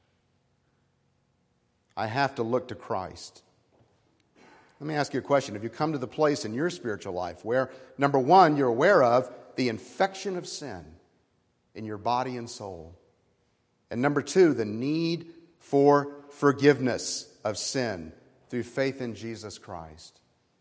I have to look to Christ. Let me ask you a question. Have you come to the place in your spiritual life where, number one, you're aware of the infection of sin in your body and soul? And number two, the need for forgiveness of sin through faith in Jesus Christ.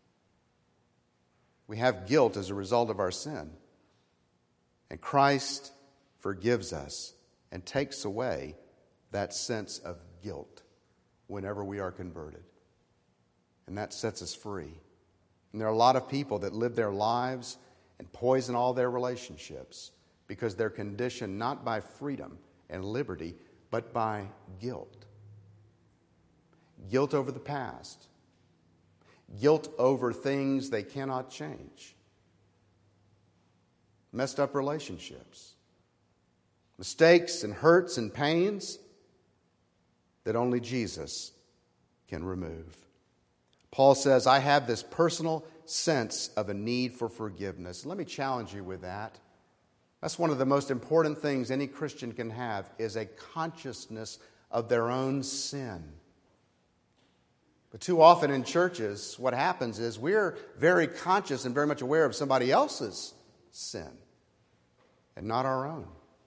We have guilt as a result of our sin. And Christ forgives us and takes away that sense of guilt whenever we are converted. And that sets us free. And there are a lot of people that live their lives and poison all their relationships because they're conditioned not by freedom and liberty, but by guilt. Guilt over the past. Guilt over things they cannot change. Messed up relationships. Mistakes and hurts and pains that only Jesus can remove. Paul says, I have this personal sense of a need for forgiveness. Let me challenge you with that. That's one of the most important things any Christian can have, is a consciousness of their own sin. But too often in churches, what happens is we're very conscious and very much aware of somebody else's sin and not our own.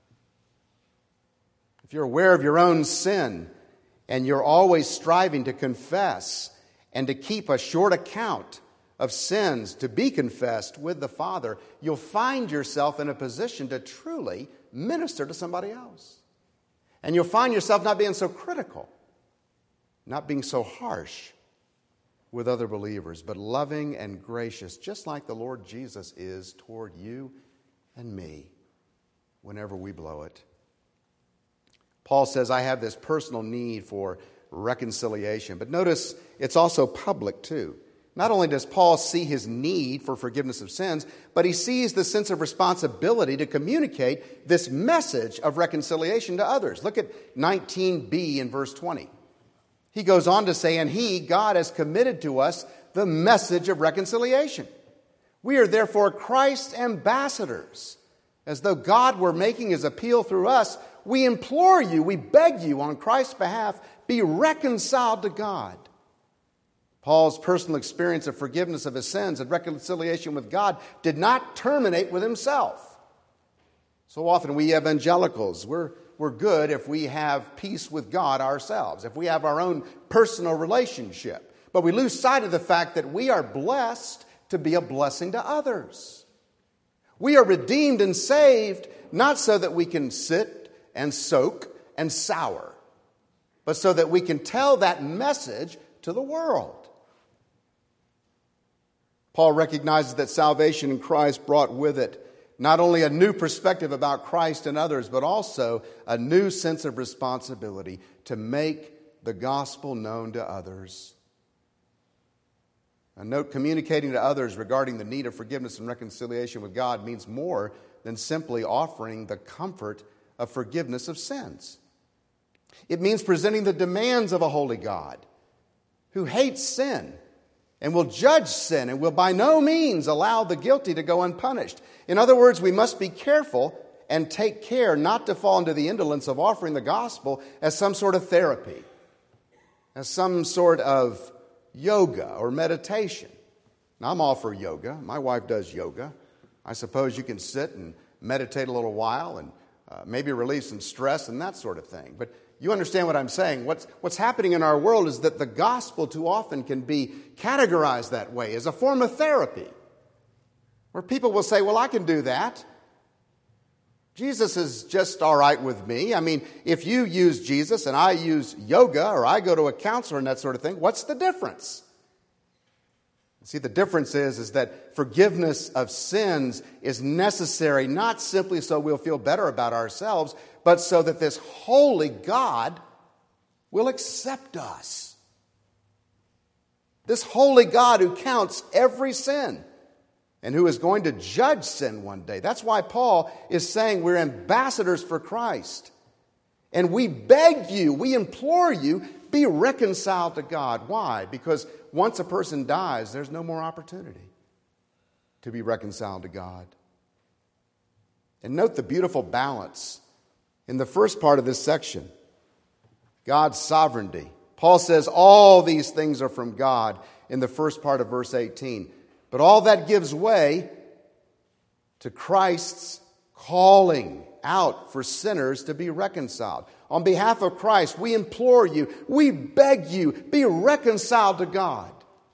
If you're aware of your own sin and you're always striving to confess and to keep a short account of sins to be confessed with the Father, you'll find yourself in a position to truly minister to somebody else. And you'll find yourself not being so critical, not being so harsh with other believers, but loving and gracious, just like the Lord Jesus is toward you and me whenever we blow it. Paul says, I have this personal need for reconciliation. But notice it's also public too. Not only does Paul see his need for forgiveness of sins, but he sees the sense of responsibility to communicate this message of reconciliation to others. Look at nineteen b in verse twenty. He goes on to say, and he, God, has committed to us the message of reconciliation. We are therefore Christ's ambassadors. As though God were making his appeal through us, we implore you, we beg you on Christ's behalf, be reconciled to God. Paul's personal experience of forgiveness of his sins and reconciliation with God did not terminate with himself. So often we evangelicals, we're, we're good if we have peace with God ourselves, if we have our own personal relationship. But we lose sight of the fact that we are blessed to be a blessing to others. We are redeemed and saved not so that we can sit and soak and sour, but so that we can tell that message to the world. Paul recognizes that salvation in Christ brought with it not only a new perspective about Christ and others, but also a new sense of responsibility to make the gospel known to others. A note, communicating to others regarding the need of forgiveness and reconciliation with God means more than simply offering the comfort of forgiveness of sins. It means presenting the demands of a holy God who hates sin and will judge sin and will by no means allow the guilty to go unpunished. In other words, we must be careful and take care not to fall into the indolence of offering the gospel as some sort of therapy, as some sort of yoga or meditation. Now, I'm all for yoga. My wife does yoga. I suppose you can sit and meditate a little while and uh, maybe relieve some stress and that sort of thing. But you understand what I'm saying. What's, what's happening in our world is that the gospel too often can be categorized that way as a form of therapy, where people will say, well, I can do that. Jesus is just all right with me. I mean, if you use Jesus and I use yoga or I go to a counselor and that sort of thing, what's the difference? See, the difference is, is that forgiveness of sins is necessary not simply so we'll feel better about ourselves, but so that this holy God will accept us. This holy God who counts every sin and who is going to judge sin one day. That's why Paul is saying we're ambassadors for Christ. And we beg you, we implore you, be reconciled to God. Why? Because once a person dies, there's no more opportunity to be reconciled to God. And note the beautiful balance in the first part of this section. God's sovereignty. Paul says all these things are from God in the first part of verse eighteen. But all that gives way to Christ's calling out for sinners to be reconciled. On behalf of Christ, we implore you, we beg you, be reconciled to God.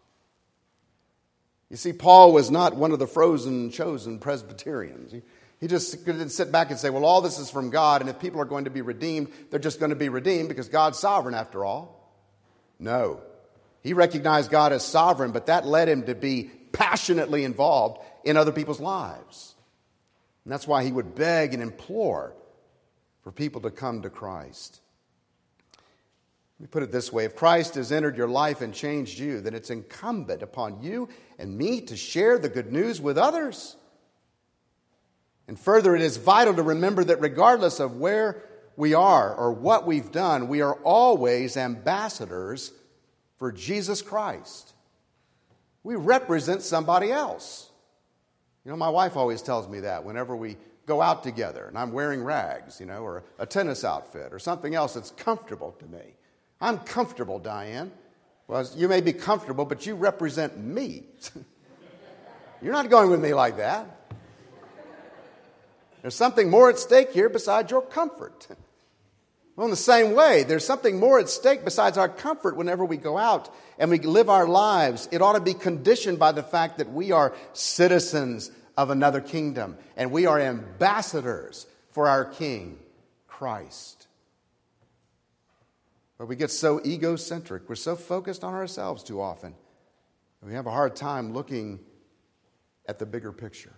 You see, Paul was not one of the frozen, chosen Presbyterians. He, he just didn't sit back and say, well, all this is from God, and if people are going to be redeemed, they're just going to be redeemed because God's sovereign after all. No. He recognized God as sovereign, but that led him to be passionately involved in other people's lives. And that's why he would beg and implore for people to come to Christ. Let me put it this way. If Christ has entered your life and changed you, then it's incumbent upon you and me to share the good news with others. And further, it is vital to remember that regardless of where we are or what we've done, we are always ambassadors for Jesus Christ. We represent somebody else. You know, my wife always tells me that whenever we go out together and I'm wearing rags, you know, or a tennis outfit or something else that's comfortable to me. I'm comfortable, Diane. Well, you may be comfortable, but you represent me. You're not going with me like that. There's something more at stake here besides your comfort. Well, in the same way, there's something more at stake besides our comfort whenever we go out and we live our lives. It ought to be conditioned by the fact that we are citizens of another kingdom and we are ambassadors for our King, Christ. But we get so egocentric. We're so focused on ourselves too often. We have a hard time looking at the bigger picture.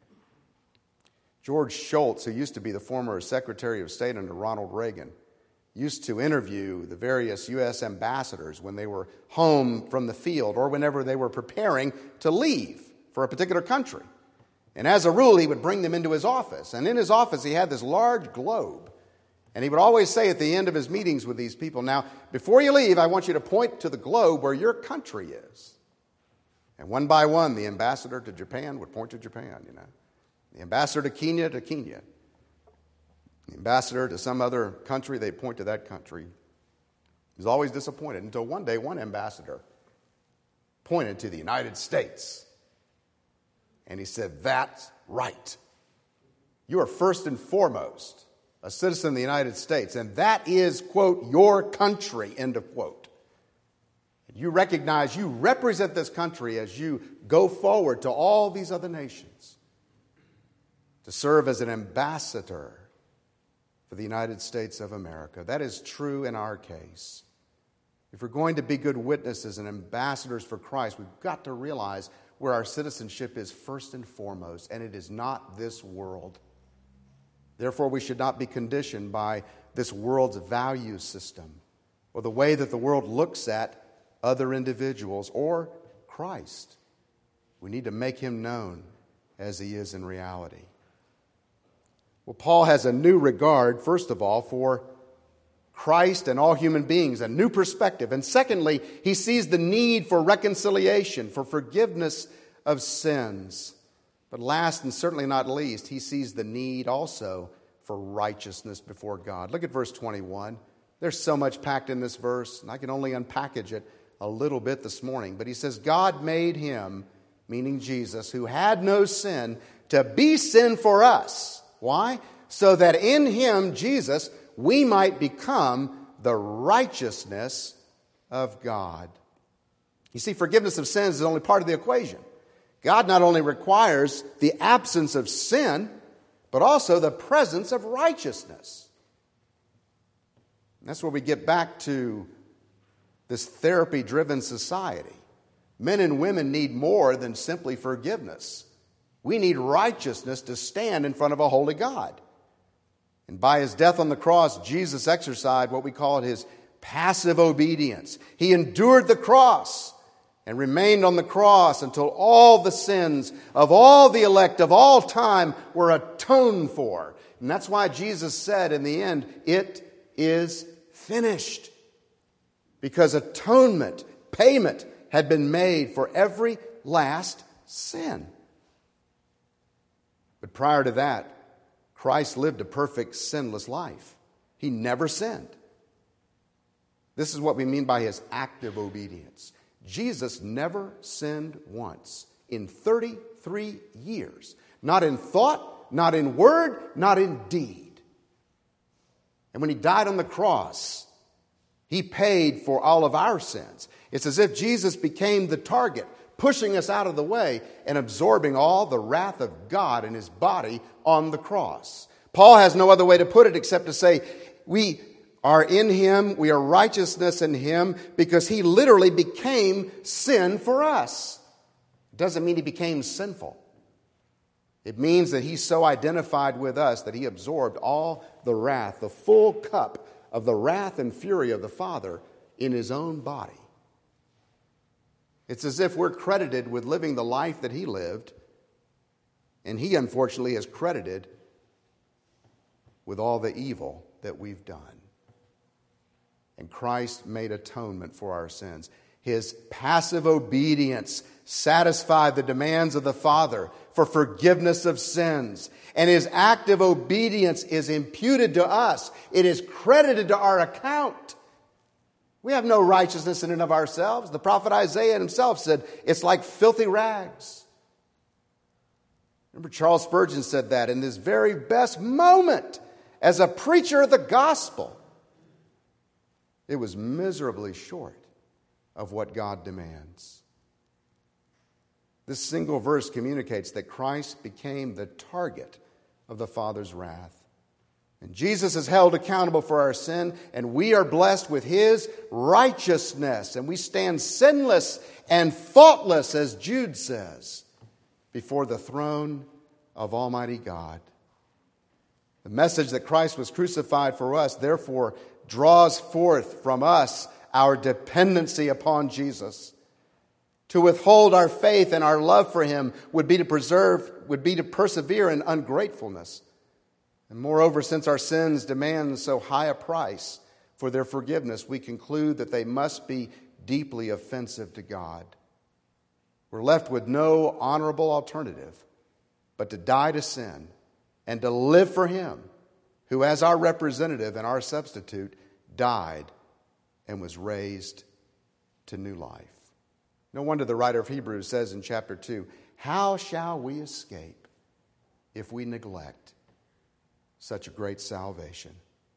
George Shultz, who used to be the former Secretary of State under Ronald Reagan, used to interview the various U S ambassadors when they were home from the field or whenever they were preparing to leave for a particular country. And as a rule, he would bring them into his office. And in his office, he had this large globe. And he would always say at the end of his meetings with these people, now, before you leave, I want you to point to the globe where your country is. And one by one, the ambassador to Japan would point to Japan, you know. The ambassador to Kenya to Kenya. The ambassador to some other country, they'd point to that country. He was always disappointed until one day one ambassador pointed to the United States. And he said, that's right. You are first and foremost a citizen of the United States, and that is, quote, your country, end of quote. You recognize you represent this country as you go forward to all these other nations to serve as an ambassador for the United States of America. That is true in our case. If we're going to be good witnesses and ambassadors for Christ, we've got to realize where our citizenship is first and foremost, and it is not this world. Therefore, we should not be conditioned by this world's value system or the way that the world looks at other individuals or Christ. We need to make him known as he is in reality. Well, Paul has a new regard, first of all, for Christ and all human beings, a new perspective. And secondly, he sees the need for reconciliation, for forgiveness of sins. But last and certainly not least, he sees the need also for righteousness before God. Look at verse twenty-one. There's so much packed in this verse, and I can only unpackage it a little bit this morning. But he says, God made him, meaning Jesus, who had no sin, to be sin for us. Why? So that in him, Jesus, we might become the righteousness of God. You see, forgiveness of sins is only part of the equation. God not only requires the absence of sin, but also the presence of righteousness. And that's where we get back to this therapy-driven society. Men and women need more than simply forgiveness. We need righteousness to stand in front of a holy God. And by his death on the cross, Jesus exercised what we call his passive obedience. He endured the cross and remained on the cross until all the sins of all the elect of all time were atoned for. And that's why Jesus said in the end, it is finished. Because atonement, payment, had been made for every last sin. But prior to that, Christ lived a perfect, sinless life. He never sinned. This is what we mean by his active obedience. Jesus never sinned once in thirty-three years. Not in thought, not in word, not in deed. And when he died on the cross, he paid for all of our sins. It's as if Jesus became the target, pushing us out of the way and absorbing all the wrath of God in his body on the cross. Paul has no other way to put it except to say, we are in him, we are righteousness in him, because he literally became sin for us. It doesn't mean he became sinful. It means that he's so identified with us that he absorbed all the wrath, the full cup of the wrath and fury of the Father in his own body. It's as if we're credited with living the life that he lived, and he unfortunately is credited with all the evil that we've done. And Christ made atonement for our sins. His passive obedience satisfied the demands of the Father for forgiveness of sins. And his active obedience is imputed to us. It is credited to our account. We have no righteousness in and of ourselves. The prophet Isaiah himself said, it's like filthy rags. Remember, Charles Spurgeon said that in his very best moment as a preacher of the gospel. It was miserably short of what God demands. This single verse communicates that Christ became the target of the Father's wrath. And Jesus is held accountable for our sin, and we are blessed with his righteousness. And we stand sinless and faultless, as Jude says, before the throne of Almighty God. The message that Christ was crucified for us, therefore, draws forth from us our dependency upon Jesus. To withhold our faith and our love for him would be to preserve, would be to persevere in ungratefulness. And moreover, since our sins demand so high a price for their forgiveness, we conclude that they must be deeply offensive to God. We're left with no honorable alternative but to die to sin and to live for him, who as our representative and our substitute died and was raised to new life. No wonder the writer of Hebrews says in chapter two, how shall we escape if we neglect such a great salvation?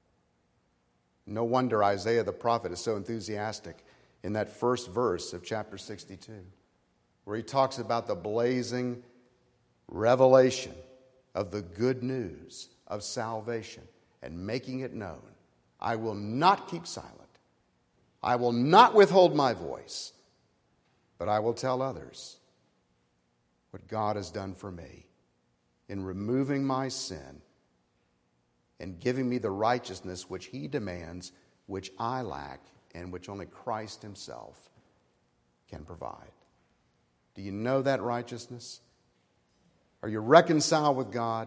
No wonder Isaiah the prophet is so enthusiastic in that first verse of chapter sixty-two, where he talks about the blazing revelation of the good news of salvation and making it known. I will not keep silent. I will not withhold my voice, but I will tell others what God has done for me in removing my sin and giving me the righteousness which he demands, which I lack, and which only Christ himself can provide. Do you know that righteousness? Are you reconciled with God?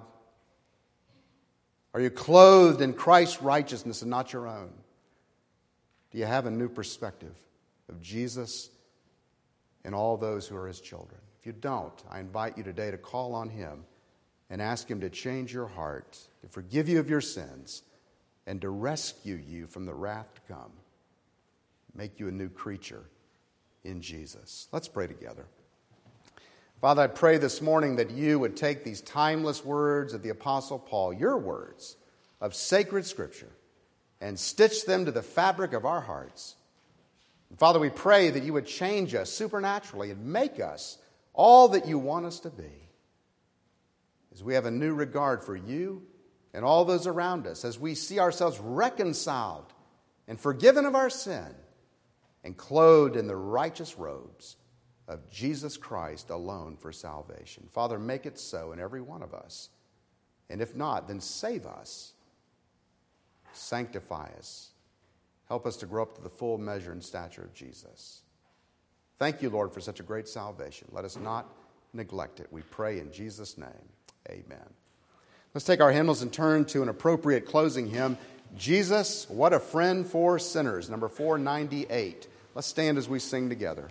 Are you clothed in Christ's righteousness and not your own? Do you have a new perspective of Jesus and all those who are his children? If you don't, I invite you today to call on him and ask him to change your heart, to forgive you of your sins, and to rescue you from the wrath to come. Make you a new creature in Jesus. Let's pray together. Father, I pray this morning that you would take these timeless words of the Apostle Paul, your words of sacred Scripture, and stitch them to the fabric of our hearts. And Father, we pray that you would change us supernaturally and make us all that you want us to be. As we have a new regard for you and all those around us, as we see ourselves reconciled and forgiven of our sin and clothed in the righteous robes of Jesus Christ alone for salvation. Father, make it so in every one of us. And if not, then save us. Sanctify us. Help us to grow up to the full measure and stature of Jesus. Thank you, Lord, for such a great salvation. Let us not neglect it. We pray in Jesus' name. Amen. Let's take our hymnals and turn to an appropriate closing hymn, Jesus, What a Friend for Sinners, number four ninety-eight. Let's stand as we sing together.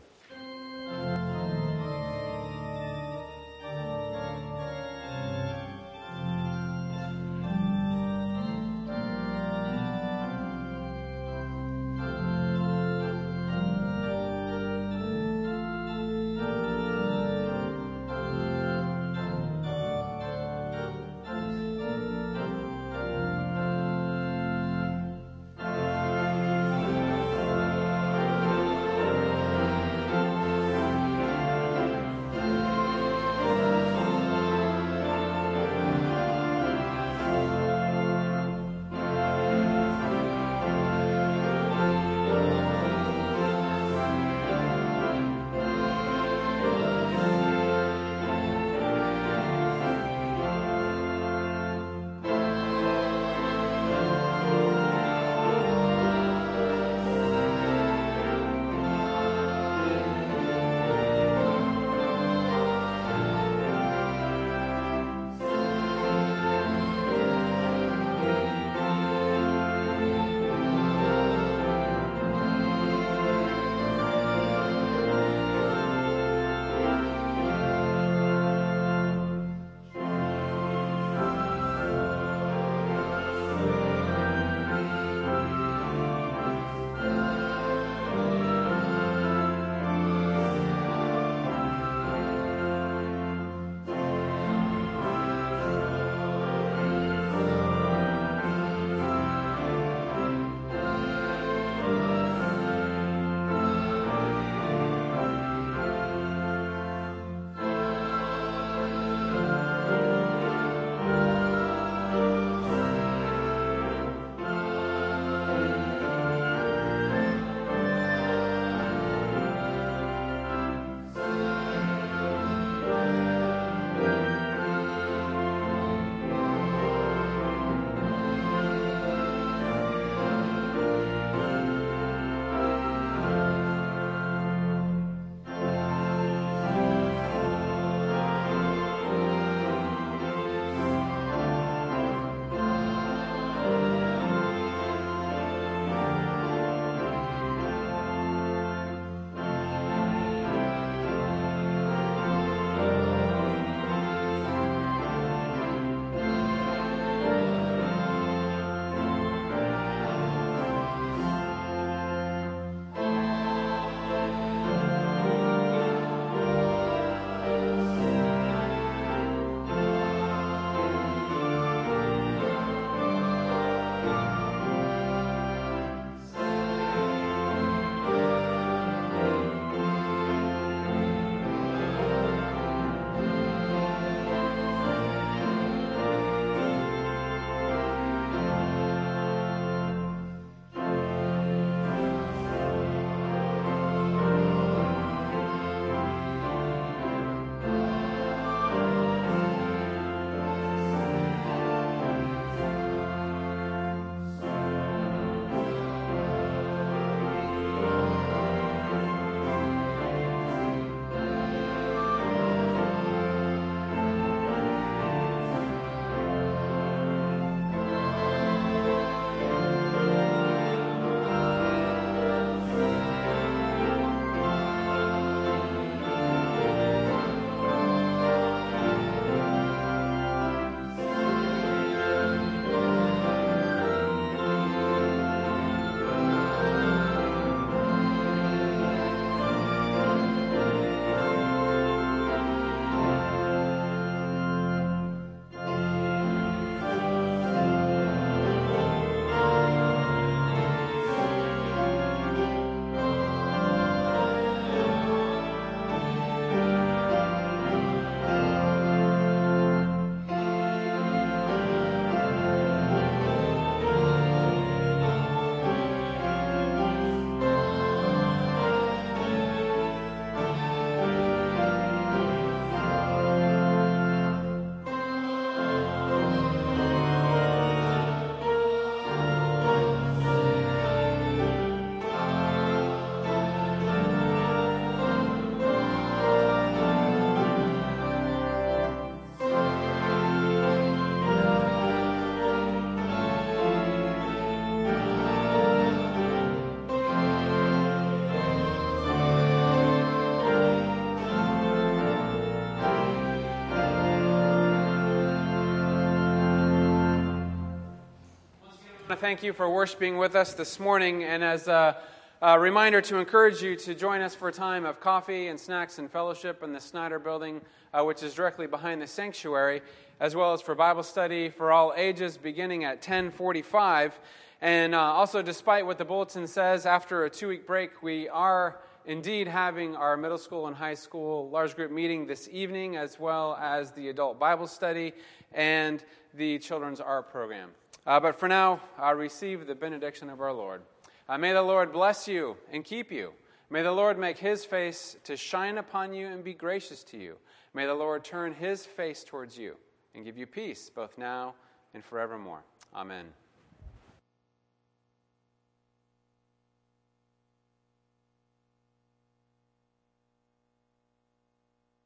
thank you for worshiping with us this morning, and as a, a reminder to encourage you to join us for a time of coffee and snacks and fellowship in the Snyder Building, uh, which is directly behind the sanctuary, as well as for Bible study for all ages beginning at ten forty-five. And uh, also, despite what the bulletin says, after a two-week break, we are indeed having our middle school and high school large group meeting this evening, as well as the adult Bible study and the children's art program. Uh, but for now, uh, receive the benediction of our Lord. Uh, may the Lord bless you and keep you. May the Lord make his face to shine upon you and be gracious to you. May the Lord turn his face towards you and give you peace both now and forevermore. Amen.